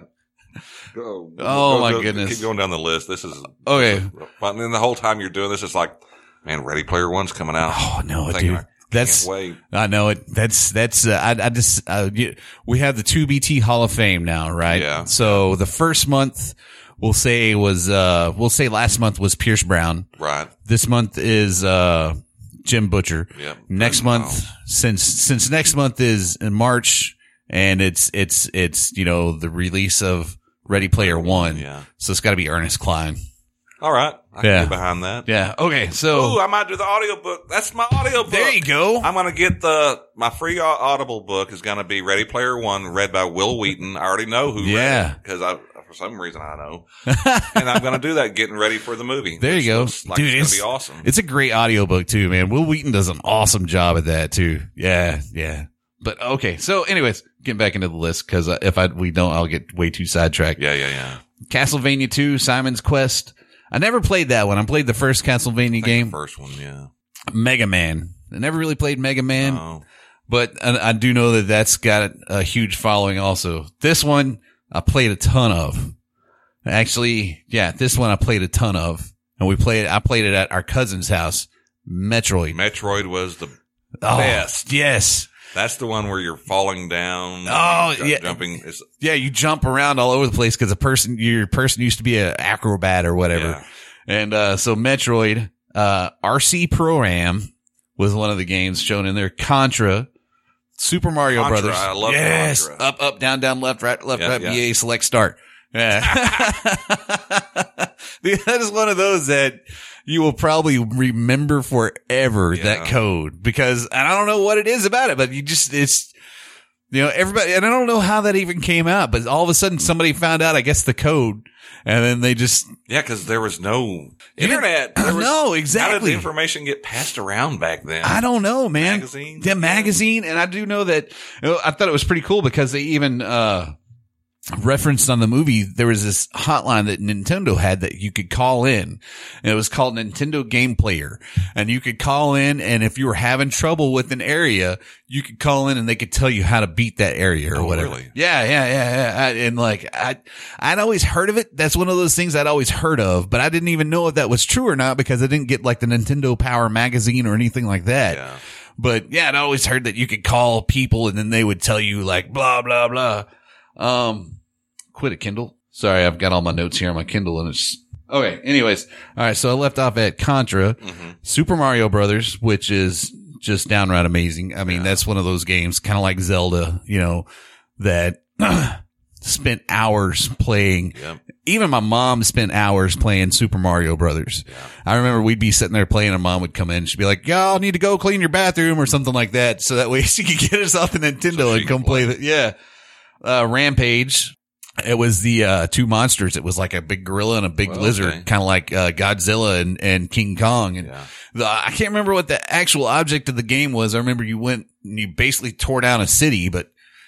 Speaker 6: Go,
Speaker 5: Oh,
Speaker 6: go-
Speaker 5: my
Speaker 6: go-
Speaker 5: goodness.
Speaker 6: Keep going down the list. This is
Speaker 5: Okay.
Speaker 6: fun. And then the whole time you're doing this, it's like, man, Ready Player One's coming out.
Speaker 5: Oh no,
Speaker 6: I'm thinking,
Speaker 5: dude.
Speaker 6: I can't
Speaker 5: That's,
Speaker 6: wait.
Speaker 5: I know it. That's, that's, uh, I, I just, uh, you, we have the two B T Hall of Fame now, right?
Speaker 6: Yeah.
Speaker 5: So the first month we'll say was, uh, we'll say last month was Pierce Brown.
Speaker 6: Right.
Speaker 5: This month is, uh, Jim Butcher.
Speaker 6: Yep.
Speaker 5: Next
Speaker 6: Wow.
Speaker 5: month, since, since next month is in March and it's, it's, it's, you know, the release of Ready Player One.
Speaker 6: Yeah.
Speaker 5: So it's got to be Ernest Cline.
Speaker 6: All right. I can
Speaker 5: Yeah.
Speaker 6: get behind that.
Speaker 5: Yeah. Okay. So
Speaker 6: Ooh, I might do the audiobook. That's my audiobook.
Speaker 5: there you go.
Speaker 6: I'm going to get the, my free au- Audible book is going to be Ready Player One, read by Will Wheaton. I already know who
Speaker 5: Yeah.
Speaker 6: read it because I, for some reason I know. And I'm going to do that getting ready for the movie.
Speaker 5: There you
Speaker 6: which
Speaker 5: go.
Speaker 6: looks Like
Speaker 5: Dude,
Speaker 6: it's
Speaker 5: it's,
Speaker 6: going to be awesome.
Speaker 5: it's a great audiobook too, man. Will Wheaton does an awesome job at that too. Yeah. Yeah. But okay. So anyways, getting back into the list because uh, if I, we don't, I'll get way too sidetracked.
Speaker 6: Yeah, yeah, yeah.
Speaker 5: Castlevania two, Simon's Quest. I never played that one. I played the first Castlevania
Speaker 6: I think
Speaker 5: game.
Speaker 6: the first one, yeah.
Speaker 5: Mega Man. I never really played Mega Man,
Speaker 6: Oh,
Speaker 5: but I, I do know that that's got a huge following also. This one I played a ton of. Actually, yeah, this one I played a ton of. And we played, I played it at our cousin's house. Metroid.
Speaker 6: Metroid was the
Speaker 5: Oh,
Speaker 6: best.
Speaker 5: yes.
Speaker 6: That's the one where you're falling down.
Speaker 5: Oh,
Speaker 6: ju-
Speaker 5: yeah.
Speaker 6: Jumping. It's,
Speaker 5: Yeah, you jump around all over the place because a person, your person used to be an acrobat or whatever.
Speaker 6: Yeah.
Speaker 5: And, uh, so Metroid, uh, R C Pro-Am was one of the games shown in there. Contra, Super Mario
Speaker 6: Contra,
Speaker 5: Brothers.
Speaker 6: I love
Speaker 5: yes.
Speaker 6: Contra.
Speaker 5: Up, up, down, down, left, right, left,
Speaker 6: Yeah,
Speaker 5: right,
Speaker 6: yeah.
Speaker 5: B A, select, start. Yeah. That is one of those that you will probably remember forever,
Speaker 6: Yeah.
Speaker 5: that code, because and I don't know what it is about it, but you just, it's, you know, everybody, and I don't know how that even came out, but all of a sudden somebody found out, I guess, the code, and then they just,
Speaker 6: yeah, because there was no
Speaker 5: didn't-
Speaker 6: internet. There was,
Speaker 5: No,
Speaker 6: How did
Speaker 5: exactly.
Speaker 6: the information get passed around back then?
Speaker 5: I don't know, man.
Speaker 6: Magazines?
Speaker 5: The magazine, and I do know that, you know, I thought it was pretty cool because they even, uh, referenced on the movie, there was this hotline that Nintendo had that you could call in, and it was called Nintendo Game Player, and you could call in, and if you were having trouble with an area, you could call in and they could tell you how to beat that area or
Speaker 6: Oh,
Speaker 5: whatever.
Speaker 6: really?
Speaker 5: Yeah, yeah, yeah, yeah. I, and like, I, I'd always heard of it. That's one of those things I'd always heard of, but I didn't even know if that was true or not because I didn't get like the Nintendo Power magazine or anything like that.
Speaker 6: Yeah.
Speaker 5: But yeah, I'd always heard that you could call people and then they would tell you like blah, blah, blah. Um, quit it, Kindle. Sorry, I've got all my notes here on my Kindle and it's okay. Anyways. All right. So I left off at Contra,
Speaker 6: Mm-hmm.
Speaker 5: Super Mario Brothers, which is just downright amazing. I mean,
Speaker 6: Yeah.
Speaker 5: that's one of those games kind of like Zelda, you know, that spent hours playing.
Speaker 6: Yep.
Speaker 5: Even my mom spent hours playing Super Mario Brothers.
Speaker 6: Yeah.
Speaker 5: I remember we'd be sitting there playing and mom would come in. She'd be like, y'all need to go clean your bathroom or something like that. So that way she could get us off the Nintendo
Speaker 6: So she
Speaker 5: and come
Speaker 6: could play.
Speaker 5: play the, yeah. Uh, Rampage. It was the, uh, two monsters. It was like a big gorilla and a big
Speaker 6: Well,
Speaker 5: lizard,
Speaker 6: okay.
Speaker 5: kind of like, uh, Godzilla and, and King Kong. And
Speaker 6: Yeah.
Speaker 5: the, I can't remember what the actual object of the game was. I remember you went and you basically tore down a city, but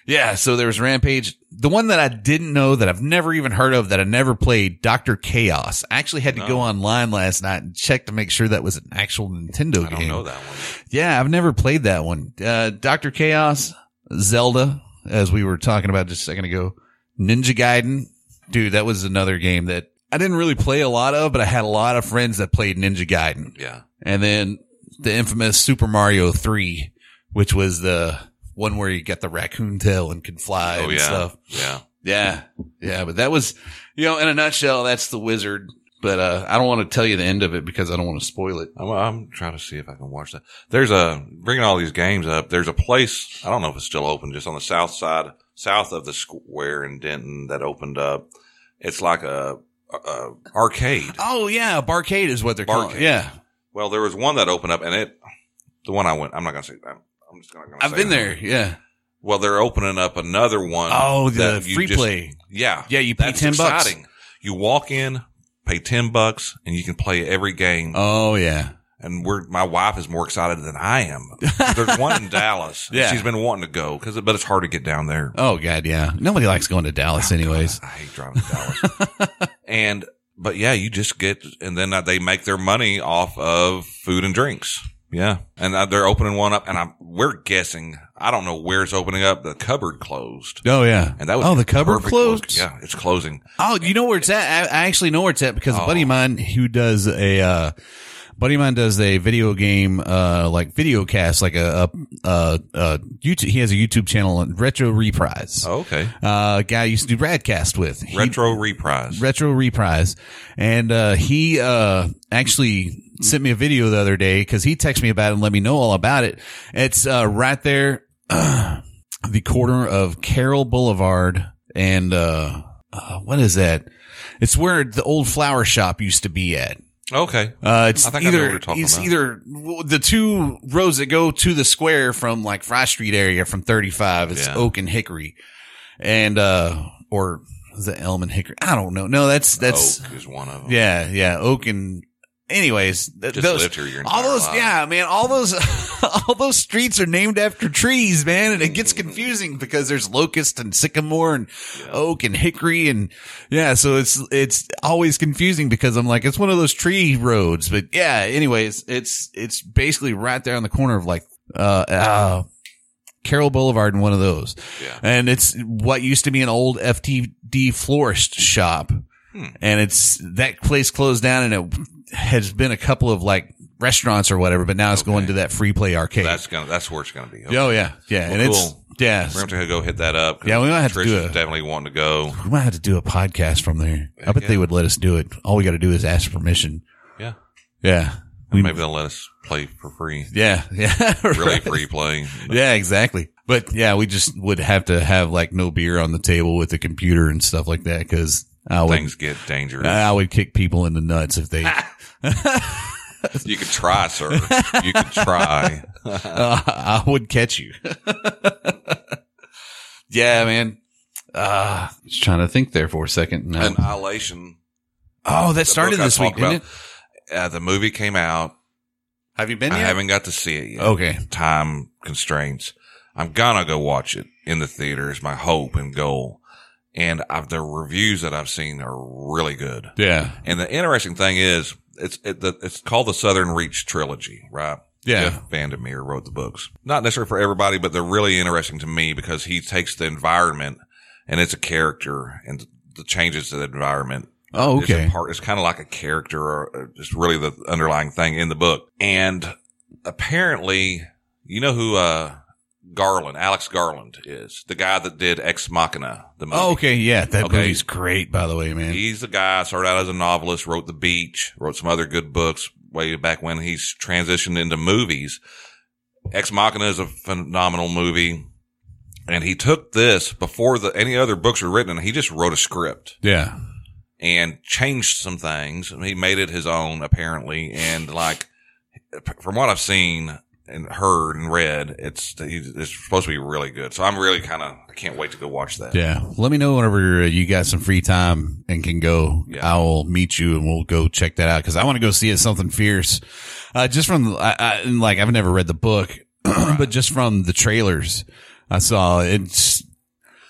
Speaker 5: Yeah, so there was Rampage. The one that I didn't know, that I've never even heard of, that I never played, Doctor Chaos. I actually had to
Speaker 6: No.
Speaker 5: go online last night and check to make sure that was an actual Nintendo
Speaker 6: I
Speaker 5: game.
Speaker 6: don't know that one.
Speaker 5: Yeah, I've never played that one. Uh, Doctor Chaos, Zelda, as we were talking about just a second ago, Ninja Gaiden. Dude, that was another game that I didn't really play a lot of, but I had a lot of friends that played Ninja Gaiden.
Speaker 6: Yeah.
Speaker 5: And then the infamous Super Mario three, which was the one where you get the raccoon tail and can fly
Speaker 6: Oh,
Speaker 5: and
Speaker 6: yeah.
Speaker 5: stuff.
Speaker 6: Yeah.
Speaker 5: Yeah. Yeah. But that was, you know, in a nutshell, that's the Wizard. But, uh, I don't want to tell you the end of it because I don't want to spoil it.
Speaker 6: I'm, I'm trying to see if I can watch that. There's a, bringing all these games up, there's a place, I don't know if it's still open, just on the south side, south of the square in Denton that opened up. It's like a, a, a arcade.
Speaker 5: Oh, yeah. Barcade is what they're called.
Speaker 6: Barcade.
Speaker 5: Yeah.
Speaker 6: Well, there was one that opened up and it, the one I went, I'm not going to say that. I'm just going to
Speaker 5: I've been there. Yeah.
Speaker 6: Well, they're opening up another one.
Speaker 5: Oh, the
Speaker 6: that you
Speaker 5: free
Speaker 6: just-
Speaker 5: play.
Speaker 6: Yeah.
Speaker 5: Yeah, you pay
Speaker 6: That's
Speaker 5: ten bucks.
Speaker 6: exciting. You walk in, pay ten bucks, and you can play every game.
Speaker 5: Oh, yeah.
Speaker 6: And we're, my wife is more excited than I am. There's one in Dallas.
Speaker 5: Yeah.
Speaker 6: She's been wanting to go because, but it's hard to get down there.
Speaker 5: Oh, God. Yeah. Nobody likes going to Dallas anyways.
Speaker 6: I hate driving to Dallas. And, but yeah, you just get, and then they make their money off of food and drinks. Yeah. And uh, they're opening one up and I'm, we're guessing, I don't know where it's opening up. The cupboard closed.
Speaker 5: Oh, yeah.
Speaker 6: And that was
Speaker 5: oh, the cupboard
Speaker 6: perfect
Speaker 5: closed?
Speaker 6: close- Yeah, it's closing.
Speaker 5: Oh, you know where it's at? I, I actually know where it's at because a buddy
Speaker 6: Oh.
Speaker 5: of mine who does a, uh, buddy of mine does a video game, uh, like video cast, like a, a, a, a YouTube, he has a YouTube channel on Retro Reprise.
Speaker 6: Oh, okay.
Speaker 5: Uh, guy I used to do Radcast with. He-
Speaker 6: Retro Reprise.
Speaker 5: Retro Reprise. And, uh, he, uh, actually sent me a video the other day because he texted me about it and let me know all about it. It's, uh, right there, uh, the corner of Carroll Boulevard and, uh, uh, what is that? It's where the old flower shop used to be at.
Speaker 6: Okay.
Speaker 5: Uh, it's
Speaker 6: I think I know what
Speaker 5: either,
Speaker 6: you're talking
Speaker 5: it's
Speaker 6: about.
Speaker 5: either the two roads that go to the square from like Fry Street area from thirty-five. It's
Speaker 6: Yeah.
Speaker 5: Oak and Hickory and, uh, or is it Elm and Hickory? I don't know. No, that's, that's,
Speaker 6: Oak is one of them.
Speaker 5: yeah, yeah. Oak and, anyways, th-
Speaker 6: Just
Speaker 5: those,
Speaker 6: lived here your
Speaker 5: all
Speaker 6: entire
Speaker 5: those,
Speaker 6: life.
Speaker 5: yeah, man, all those, all those streets are named after trees, man. And it gets confusing because there's locust and sycamore and oak and hickory. And yeah, so it's, it's always confusing because I'm like, it's one of those tree roads. But yeah, anyways, it's, it's basically right there on the corner of like, uh, uh, Carroll Boulevard and one of those.
Speaker 6: Yeah.
Speaker 5: And it's what used to be an old F T D florist shop.
Speaker 6: Hmm.
Speaker 5: And it's, that place closed down and it has been a couple of like restaurants or whatever, but now it's
Speaker 6: Okay.
Speaker 5: going to that free play arcade.
Speaker 6: That's gonna, that's where it's gonna be. Okay.
Speaker 5: Oh yeah. Yeah.
Speaker 6: Well,
Speaker 5: and it's,
Speaker 6: cool.
Speaker 5: yeah.
Speaker 6: We're going to go hit that up. 'cause
Speaker 5: Yeah, we might have to
Speaker 6: Trish
Speaker 5: do
Speaker 6: is
Speaker 5: a-
Speaker 6: definitely wanting to go.
Speaker 5: We might have to do a podcast from there. I bet
Speaker 6: yeah.
Speaker 5: they would let us do it. All we got to do is ask permission.
Speaker 6: Yeah.
Speaker 5: Yeah.
Speaker 6: We, Maybe they'll let us play for free.
Speaker 5: Yeah. Yeah.
Speaker 6: Really
Speaker 5: right.
Speaker 6: free play. But
Speaker 5: Yeah, exactly. But yeah, we just would have to have like no beer on the table with the computer and stuff like that because I would,
Speaker 6: Things get dangerous.
Speaker 5: I would kick people in the nuts if they,
Speaker 6: You could try, sir. You could try.
Speaker 5: uh, I would catch you. Yeah, man. Uh, just trying to think there for a second. No.
Speaker 6: Annihilation.
Speaker 5: Oh, that
Speaker 6: The
Speaker 5: started
Speaker 6: book I
Speaker 5: this week,
Speaker 6: talked
Speaker 5: didn't
Speaker 6: about.
Speaker 5: it?
Speaker 6: Uh, the movie came out.
Speaker 5: Have you been
Speaker 6: I
Speaker 5: yet?
Speaker 6: haven't got to see it yet.
Speaker 5: Okay.
Speaker 6: Time constraints. I'm gonna go watch it in the theater is my hope and goal. And I've, the reviews that I've seen are really good.
Speaker 5: Yeah.
Speaker 6: And the interesting thing is, it's it, the, it's called the Southern Reach trilogy, right?
Speaker 5: Yeah.
Speaker 6: Jeff Vandermeer wrote the books. Not necessarily for everybody, but they're really interesting to me because he takes the environment and it's a character and the changes to the environment.
Speaker 5: Oh,
Speaker 6: It's,
Speaker 5: okay.
Speaker 6: a part, it's kind of like a character or just really the underlying thing in the book. And apparently, you know who, uh, Garland, Alex Garland is the guy that did Ex Machina, the movie.
Speaker 5: Oh, okay. Yeah. That
Speaker 6: Okay.
Speaker 5: movie's great, by the way, man.
Speaker 6: He's the guy, started out as a novelist, wrote The Beach, wrote some other good books way back when he's transitioned into movies. Ex Machina is a phenomenal movie. And he took this before the, any other books were written and he just wrote a script
Speaker 5: Yeah.
Speaker 6: and changed some things. He made it his own apparently. And like, from what I've seen and heard and read, it's, it's supposed to be really good. So I'm really kind of, I can't wait to go watch that.
Speaker 5: Yeah. Let me know whenever you got some free time and can go.
Speaker 6: Yeah.
Speaker 5: I will meet you and we'll go check that out because I want to go see it, something fierce. Uh, just from, I, I, and like, I've never read the book, but just from the trailers I saw, it's,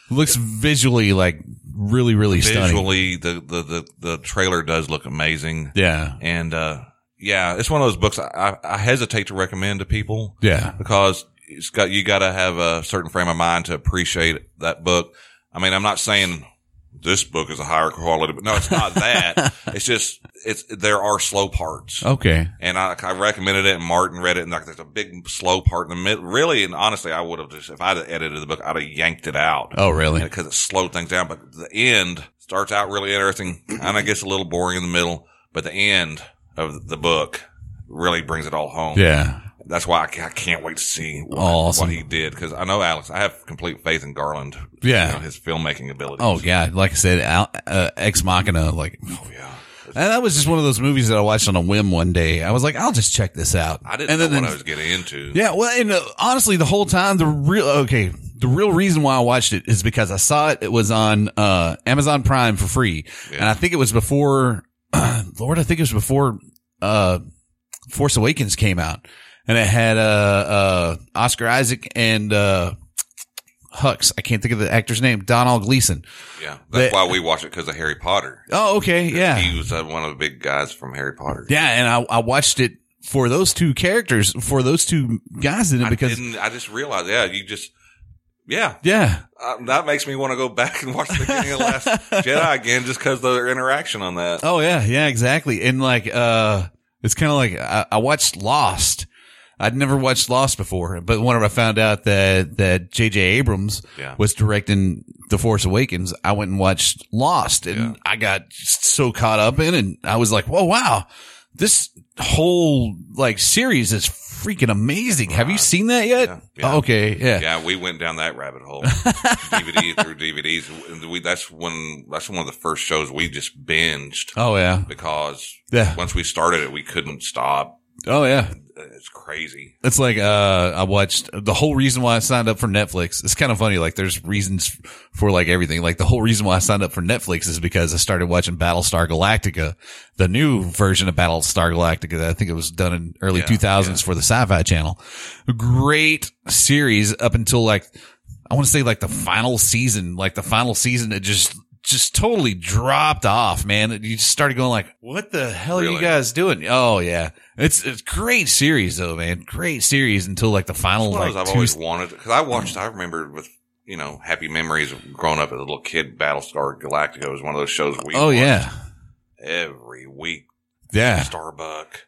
Speaker 5: looks visually like really, really stunning.
Speaker 6: Visually, the, the, the, the trailer does look amazing.
Speaker 5: Yeah.
Speaker 6: And, uh, yeah, it's one of those books I, I hesitate to recommend to people.
Speaker 5: Yeah.
Speaker 6: Because it's got, you gotta have a certain frame of mind to appreciate that book. I mean, I'm not saying this book is a higher quality, but no, it's not that. It's just, it's, there are slow parts.
Speaker 5: Okay.
Speaker 6: And I, I recommended it and Martin read it and like there's a big slow part in the middle. Really, and honestly, I would have just, if I'd have edited the book, I'd have yanked it out.
Speaker 5: Oh, really?
Speaker 6: Because it slowed things down. But the end starts out really interesting and I guess a little boring in the middle, but the end of the book really brings it all home.
Speaker 5: Yeah.
Speaker 6: That's why I can't wait to see what,
Speaker 5: awesome.
Speaker 6: what he did. Cause I know Alex, I have complete faith in Garland.
Speaker 5: Yeah.
Speaker 6: You know, his filmmaking abilities.
Speaker 5: Oh, God. Like I said, Al, uh, Ex Machina, like,
Speaker 6: oh, yeah.
Speaker 5: And that was just one of those movies that I watched on a whim one day. I was like, I'll just check this out.
Speaker 6: I didn't
Speaker 5: and
Speaker 6: know
Speaker 5: then,
Speaker 6: what
Speaker 5: then,
Speaker 6: I was getting into.
Speaker 5: Yeah. Well, and uh, honestly, the whole time, the real, okay, the real reason why I watched it is because I saw it. It was on, uh, Amazon Prime for free. Yeah. And I think it was before, uh, Lord, I think it was before, uh, Force Awakens came out. And it had, uh, uh, Oscar Isaac and, uh, Hux. I can't think of the actor's name. Donald Gleason.
Speaker 6: Yeah. That's why we watched it because of Harry Potter.
Speaker 5: Oh, okay. Yeah.
Speaker 6: He was uh, one of the big guys from Harry Potter.
Speaker 5: Yeah. And I, I watched it for those two characters, for those two guys in it because
Speaker 6: I didn't, I just realized, yeah, you just, yeah.
Speaker 5: Yeah.
Speaker 6: Uh, that makes me want to go back and watch the beginning of Last Jedi again just because of their interaction on that.
Speaker 5: Oh, yeah. Yeah, exactly. And like, uh, it's kind of like I, I watched Lost. I'd never watched Lost before, but whenever I found out that, that J J Abrams
Speaker 6: yeah.
Speaker 5: was directing The Force Awakens, I went and watched Lost and
Speaker 6: yeah.
Speaker 5: I got so caught up in it. And I was like, whoa, wow, this whole like series is freaking amazing. Right. Have you seen that yet?
Speaker 6: Yeah. Yeah.
Speaker 5: Oh, okay. Yeah.
Speaker 6: Yeah. We went down that rabbit hole. D V D through D V Ds. And we, that's when, that's one of the first shows we just binged.
Speaker 5: Oh, yeah.
Speaker 6: Because
Speaker 5: yeah.
Speaker 6: once we started it, we couldn't stop.
Speaker 5: Oh, yeah.
Speaker 6: It's crazy.
Speaker 5: It's like, uh, I watched the whole reason why I signed up for Netflix. It's kind of funny. Like there's reasons for like everything. Like the whole reason why I signed up for Netflix is because I started watching Battlestar Galactica, the new version of Battlestar Galactica. I think it was done in early
Speaker 6: yeah,
Speaker 5: two thousands
Speaker 6: yeah.
Speaker 5: for the Sci-Fi Channel. A great series up until like, I want to say like the final season, like the final season, it just, just totally dropped off, man. You just started going like, what the hell
Speaker 6: really?
Speaker 5: are you guys doing? Oh, yeah. It's it's great series though, man. Great series until like the final like
Speaker 6: I've
Speaker 5: two
Speaker 6: always wanted because I watched. I remember with you know happy memories of growing up as a little kid. Battlestar Galactica was one of those shows we.
Speaker 5: Oh
Speaker 6: watched
Speaker 5: yeah,
Speaker 6: every week.
Speaker 5: Yeah,
Speaker 6: Starbuck.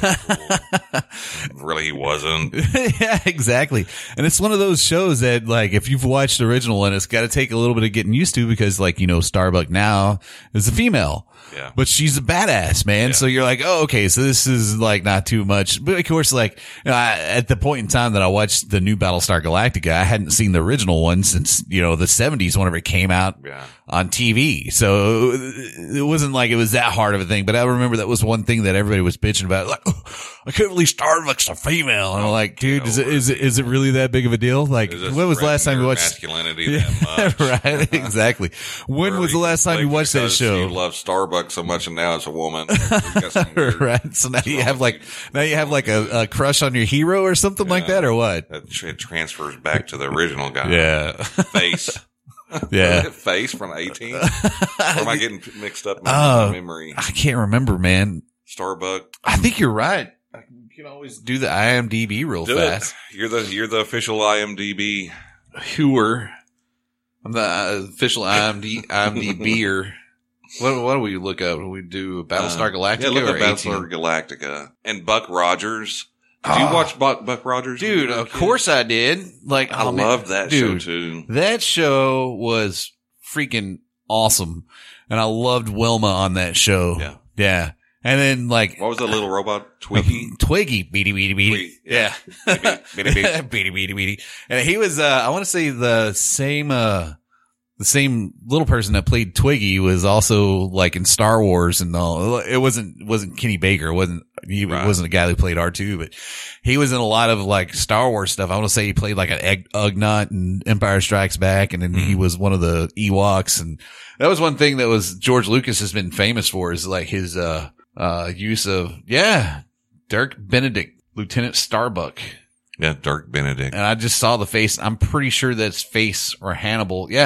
Speaker 6: Really, he wasn't.
Speaker 5: Yeah, exactly. And it's one of those shows that, like, if you've watched the original one, it's got to take a little bit of getting used to because, like, you know, Starbuck now is a female.
Speaker 6: Yeah.
Speaker 5: But she's a badass, man.
Speaker 6: Yeah.
Speaker 5: So you're like, oh, okay. So this is like not too much. But of course, like you know, I, at the point in time that I watched the new Battlestar Galactica, I hadn't seen the original one since, you know, the seventies whenever it came out
Speaker 6: Yeah.
Speaker 5: on T V. So it wasn't like it was that hard of a thing. But I remember that was one thing that everybody was bitching about. Like, oh, I can't believe Starbuck's a female. And I'm like, dude, is it, is it, is it really that big of a deal? Like, when was the last time you watched
Speaker 6: masculinity
Speaker 5: yeah,
Speaker 6: that much?
Speaker 5: Right. Exactly. When
Speaker 6: Really
Speaker 5: was the last time you watched that
Speaker 6: because
Speaker 5: show?
Speaker 6: You love Starbucks so much and now it's a woman. We've got some weird-
Speaker 5: Right. So now you have like, now you have like a, a crush on your hero or something like that or what?
Speaker 6: It tra- transfers back to the original guy.
Speaker 5: Yeah.
Speaker 6: Face.
Speaker 5: Yeah.
Speaker 6: Face from eighteen. Or am I getting mixed up in
Speaker 5: Oh.
Speaker 6: my memory?
Speaker 5: I can't remember, man.
Speaker 6: Starbuck.
Speaker 5: I think you're right. You can always do the I M D B real
Speaker 6: Do
Speaker 5: fast.
Speaker 6: it. You're the you're the official I M D B.
Speaker 5: Whoer. I'm the uh, official I M D IMDb-er. What, what do we look up? Do we do Battlestar Galactica
Speaker 6: Uh, yeah, look
Speaker 5: or
Speaker 6: at Battlestar Galactica and Buck Rogers. Did you
Speaker 5: Oh.
Speaker 6: watch Buck Buck Rogers? when
Speaker 5: Dude,
Speaker 6: you were a
Speaker 5: of
Speaker 6: kid?
Speaker 5: course I did. Like,
Speaker 6: I
Speaker 5: oh, man.
Speaker 6: loved that
Speaker 5: Dude,
Speaker 6: show too.
Speaker 5: That show was freaking awesome. And I loved Wilma on that show.
Speaker 6: Yeah.
Speaker 5: Yeah. And then like
Speaker 6: What was the little robot? Twiggy.
Speaker 5: Twiggy, beady, beady, beady.
Speaker 6: Twiggy,
Speaker 5: Yeah.
Speaker 6: yeah. Beady, beady.
Speaker 5: Beady, beady, beady. And he was, uh, I want to say the same, uh, the same little person that played Twiggy was also like in Star Wars and all. It wasn't, wasn't Kenny Baker. It wasn't, he
Speaker 6: Right.
Speaker 5: wasn't a guy who played R two, but he was in a lot of like Star Wars stuff. I want to say he played like an Egg, Ugnaught in Empire Strikes Back. And then
Speaker 6: Mm-hmm.
Speaker 5: he was one of the Ewoks. And that was one thing that was George Lucas has been famous for is like his, uh, uh, use of, yeah, Dirk Benedict, Lieutenant Starbuck.
Speaker 6: Yeah, Dirk Benedict.
Speaker 5: And I just saw the face. I'm pretty sure that's Face or Hannibal. Yeah.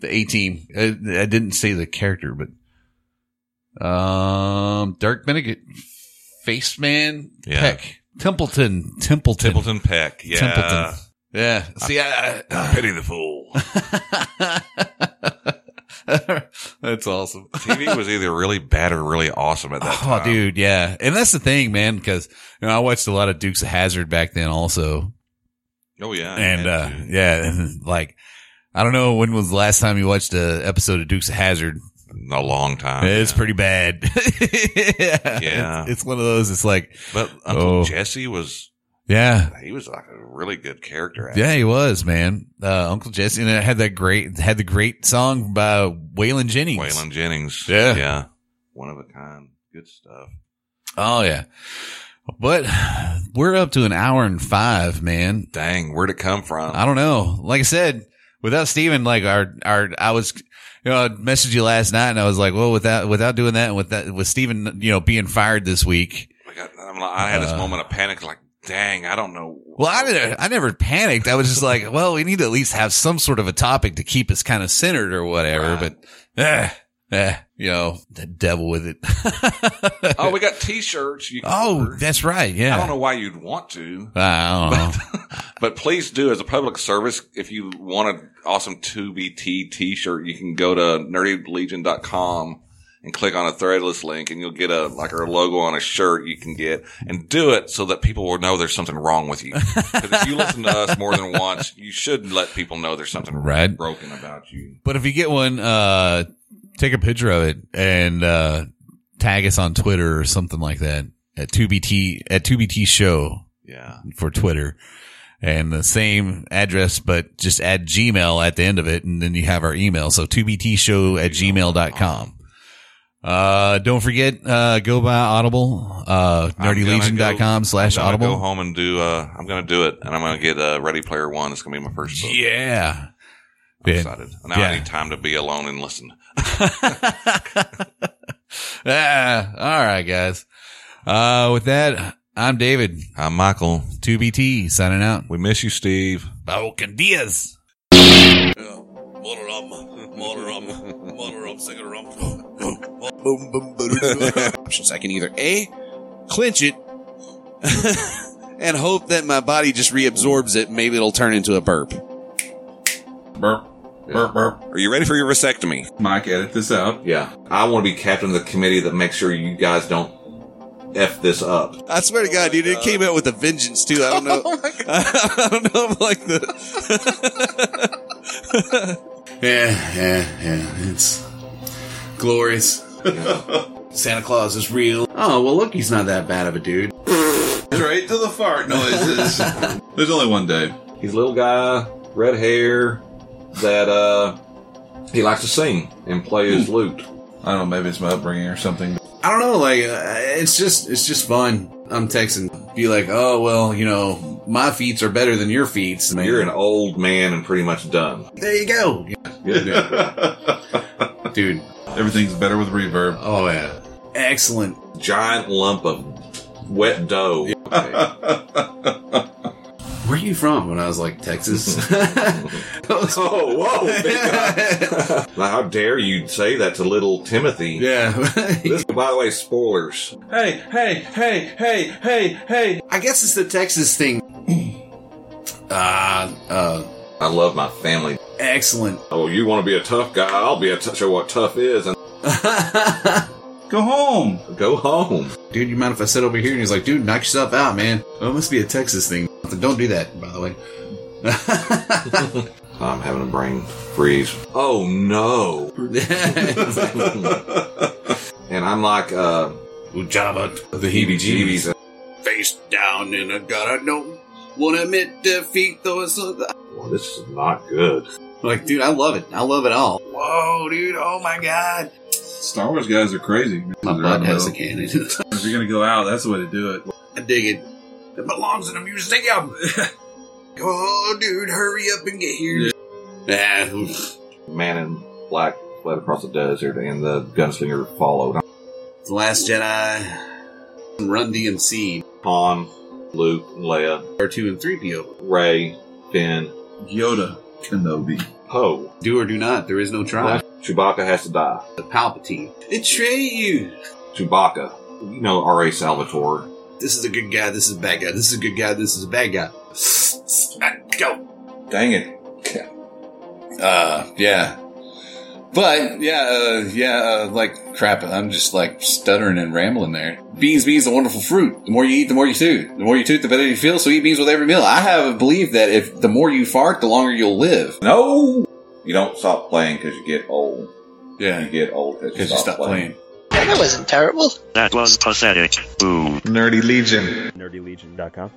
Speaker 5: the A team. I, I didn't say the character, but um, Dirk Benedict, Faceman,
Speaker 6: Yeah.
Speaker 5: Peck, Templeton, Templeton,
Speaker 6: Templeton Peck. Yeah.
Speaker 5: Templeton. Yeah. See, I, I,
Speaker 6: Pity the fool.
Speaker 5: that's awesome.
Speaker 6: T V was either really bad or really awesome at that
Speaker 5: Oh,
Speaker 6: time.
Speaker 5: dude, yeah, and that's the thing, man. Because you know, I watched a lot of Dukes of Hazzard back then, also,
Speaker 6: Oh, yeah.
Speaker 5: and
Speaker 6: yeah,
Speaker 5: uh,
Speaker 6: dude.
Speaker 5: yeah, and like, I don't know when was the last time you watched an episode of Dukes of Hazzard.
Speaker 6: A long time.
Speaker 5: It's
Speaker 6: yeah.
Speaker 5: pretty bad. yeah,
Speaker 6: Yeah.
Speaker 5: It's, it's one of those. It's like,
Speaker 6: But Uncle
Speaker 5: Oh.
Speaker 6: Jesse was,
Speaker 5: yeah,
Speaker 6: he was like a really good character.
Speaker 5: yeah, he was, man. Uh, Uncle Jesse, and it had that great, had the great song by Waylon Jennings.
Speaker 6: Waylon Jennings.
Speaker 5: Yeah.
Speaker 6: Yeah. One of a kind. Good stuff.
Speaker 5: Oh yeah, but we're up to an hour and five, man.
Speaker 6: Dang, where'd it come from?
Speaker 5: I don't know. Like I said, without Steven, like our, our, I was, you know, I messaged you last night and I was like, well, without, without doing that, with that, with Steven, you know, being fired this week.
Speaker 6: I, got, I'm like, I had this
Speaker 5: Uh,
Speaker 6: moment of panic, like, dang, I don't know.
Speaker 5: Well, I didn't, I never panicked. I was just like, well, we need to at least have some sort of a topic to keep us kind of centered or whatever,
Speaker 6: Right.
Speaker 5: but, eh, eh, you know, the devil with it.
Speaker 6: Oh, we got t-shirts. You can
Speaker 5: Oh,
Speaker 6: order.
Speaker 5: that's right. Yeah.
Speaker 6: I don't know why you'd want to.
Speaker 5: I don't know.
Speaker 6: But please do, as a public service, if you want an awesome two B T t-shirt, you can go to nerdy legion dot com and click on a threadless link and you'll get a, like our logo on a shirt you can get, and do it so that people will know there's something wrong with you. Because if you listen to us more than once, you should let people know there's something
Speaker 5: Right.
Speaker 6: broken about you.
Speaker 5: But if you get one, uh, take a picture of it and, uh, tag us on Twitter or something like that at two B T, at two B T show
Speaker 6: Yeah.
Speaker 5: for Twitter. And the same address, but just add Gmail at the end of it. And then you have our email. So two B T show at gmail dot com. Uh, don't forget, uh, go by Audible, uh, nerdy legion dot com slash
Speaker 6: I'm gonna
Speaker 5: Audible.
Speaker 6: go home and do, uh, I'm going to do it, and I'm going to get, uh, Ready Player One. It's going to be my first book.
Speaker 5: Yeah.
Speaker 6: I'm
Speaker 5: Yeah.
Speaker 6: excited. Now
Speaker 5: Yeah.
Speaker 6: I need time to be alone and listen.
Speaker 5: Ah, all right, guys. Uh, with that, I'm David,
Speaker 6: I'm Michael.
Speaker 5: two B T, signing out.
Speaker 6: We miss you, Steve.
Speaker 5: Balkan Diaz.
Speaker 7: Options. I can either A, clinch it, and hope that my body just reabsorbs it. Maybe it'll turn into a burp.
Speaker 8: Burp. Burp, burp.
Speaker 7: Are you ready for your vasectomy?
Speaker 8: Mike, edit this out.
Speaker 6: Yeah. I want to be captain of the committee that makes sure you guys don't F this up.
Speaker 7: I swear to God, dude, it came out with a vengeance too. I don't know. I don't know if like the.
Speaker 9: Yeah, yeah, yeah. It's glorious. Santa Claus is real. Oh, well, look, he's not that bad of a dude.
Speaker 8: Straight to the fart noises. There's only one Dave.
Speaker 6: He's a little guy, red hair, that, uh, he likes to sing and play his lute.
Speaker 8: I don't know, maybe it's my upbringing or something.
Speaker 9: I don't know, like, uh, it's just, it's just fun. I'm texting, be like, oh, well, you know, my feats are better than your feats. Man.
Speaker 6: You're an old man and pretty much done.
Speaker 9: There you go. Yeah. Dude.
Speaker 8: Everything's better with reverb.
Speaker 9: Oh, yeah. Excellent.
Speaker 6: Giant lump of wet dough.
Speaker 9: Where are you from? When I was like, Texas.
Speaker 6: Oh, whoa. big guy. How dare you say that to little Timothy?
Speaker 9: Yeah.
Speaker 6: This, by the way, spoilers.
Speaker 8: Hey, hey, hey, hey, hey, hey.
Speaker 9: I guess it's the Texas thing. Uh, uh,
Speaker 6: I love my family.
Speaker 9: excellent.
Speaker 6: Oh, you want to be a tough guy? I'll be a t- show what tough is and
Speaker 8: Go home.
Speaker 6: go home.
Speaker 9: Dude, you mind if I sit over here? And he's like, dude, knock yourself out, man. Oh, it must be a Texas thing. Don't do that, by the way.
Speaker 6: I'm having a brain freeze. Oh no. And I'm like, uh,
Speaker 9: Ujaba,
Speaker 6: the heebie-jeebies.
Speaker 9: face down, and I gotta know. Won't admit defeat, though it's so.
Speaker 6: Well, this is not good.
Speaker 9: Like, dude, I love it. I love it all. Whoa, dude, oh my god.
Speaker 8: Star Wars guys are crazy.
Speaker 9: My
Speaker 8: They're
Speaker 9: butt
Speaker 8: out
Speaker 9: has a
Speaker 8: the
Speaker 9: cannon.
Speaker 8: middle. If you're gonna go out, that's the way to do it.
Speaker 9: I dig it. It belongs in a museum. Oh, dude, hurry up and get here. Yeah. oof.
Speaker 6: Man in black fled across the desert, and the gunslinger followed.
Speaker 9: The Last Jedi. Run D M C.
Speaker 6: Han, Luke, Leia,
Speaker 9: R two and three P O.
Speaker 6: Rey, Finn,
Speaker 8: Yoda Kenobi.
Speaker 6: Poe.
Speaker 9: Do or do not. There is no try.
Speaker 6: Chewbacca has to die.
Speaker 9: The Palpatine. Atreyu.
Speaker 6: Chewbacca. You know R A. Salvatore.
Speaker 9: This is a good guy. This is a bad guy. This is a good guy. This is a bad guy. Go.
Speaker 6: Dang it.
Speaker 7: Uh, yeah. But, yeah, uh, yeah, uh, like, crap, I'm just, like, stuttering and rambling there. Beans, beans, a wonderful fruit. The more you eat, the more you toot. The more you toot, the better you feel, so eat beans with every meal. I have believed that if the more you fart, the longer you'll live.
Speaker 6: No! You don't stop playing because you get old.
Speaker 7: Yeah.
Speaker 6: You get old because you,
Speaker 7: you stop playing.
Speaker 6: playing.
Speaker 10: That wasn't terrible.
Speaker 11: That was pathetic. Boo.
Speaker 12: Nerdy Legion.
Speaker 13: Nerdy Legion dot com.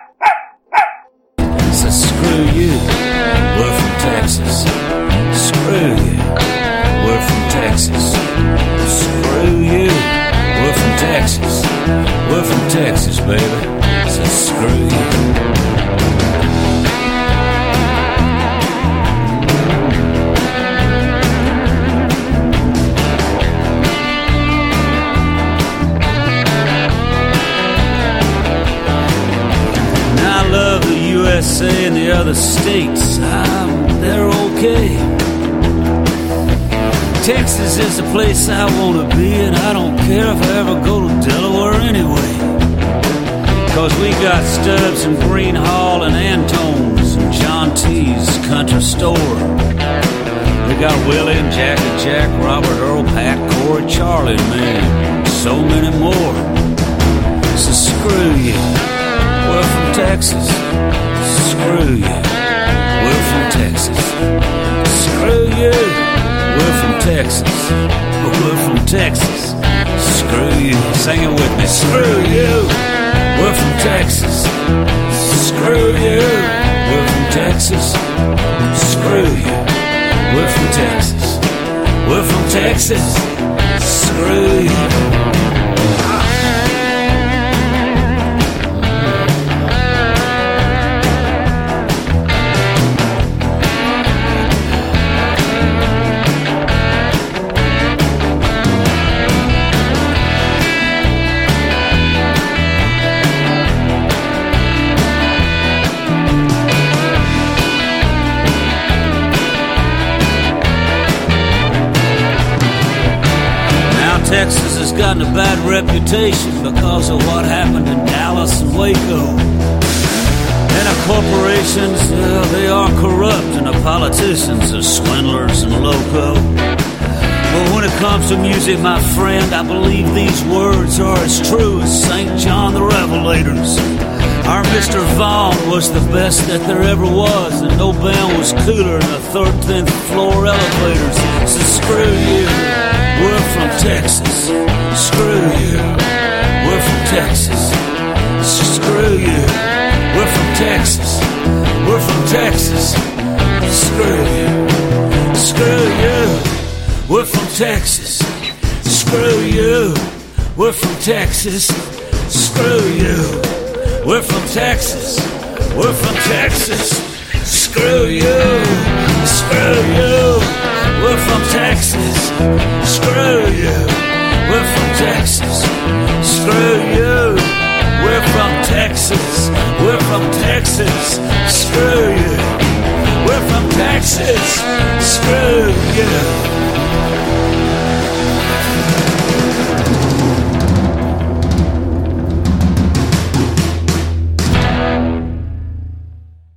Speaker 14: So screw you. We're from Texas. Screw you. We're from Texas. Screw you. We're from Texas. We're from Texas, baby. So screw you. U S A and the other states, um, they're okay. Texas is the place I want to be, and I don't care if I ever go to Delaware anyway. Cause we got Stubbs and Green Hall and Antone's and John T's Country Store. We got Willie and Jackie Jack, Robert Earl, Pat, Corey, Charlie, man, so many more. So screw you. We're from Texas. Screw you. We're from Texas. Screw you. We're from Texas. We're from Texas. Screw you. Sing it with me. Screw you. We're from Texas. Screw you. We're from Texas. Screw you. We're from Texas. We're from Texas. Screw you. Texas has gotten a bad reputation because of what happened in Dallas and Waco. And the corporations, well, they are corrupt, and the politicians are swindlers and loco. But when it comes to music, my friend, I believe these words are as true as Saint John the Revelator's. Our Mister Vaughn was the best that there ever was, and no band was cooler than the thirteenth floor elevators. So screw you. We're from Texas. Screw you. We're from Texas. Screw you. We're from Texas. We're from Texas. Screw you. Screw you. We're from Texas. Screw you. We're from Texas. Screw you. We're from Texas. We're from Texas. Screw you. Screw you. We're from Texas. Screw you. We're from Texas. Screw you. We're from Texas. We're from Texas. Screw you. We're from Texas. Screw you.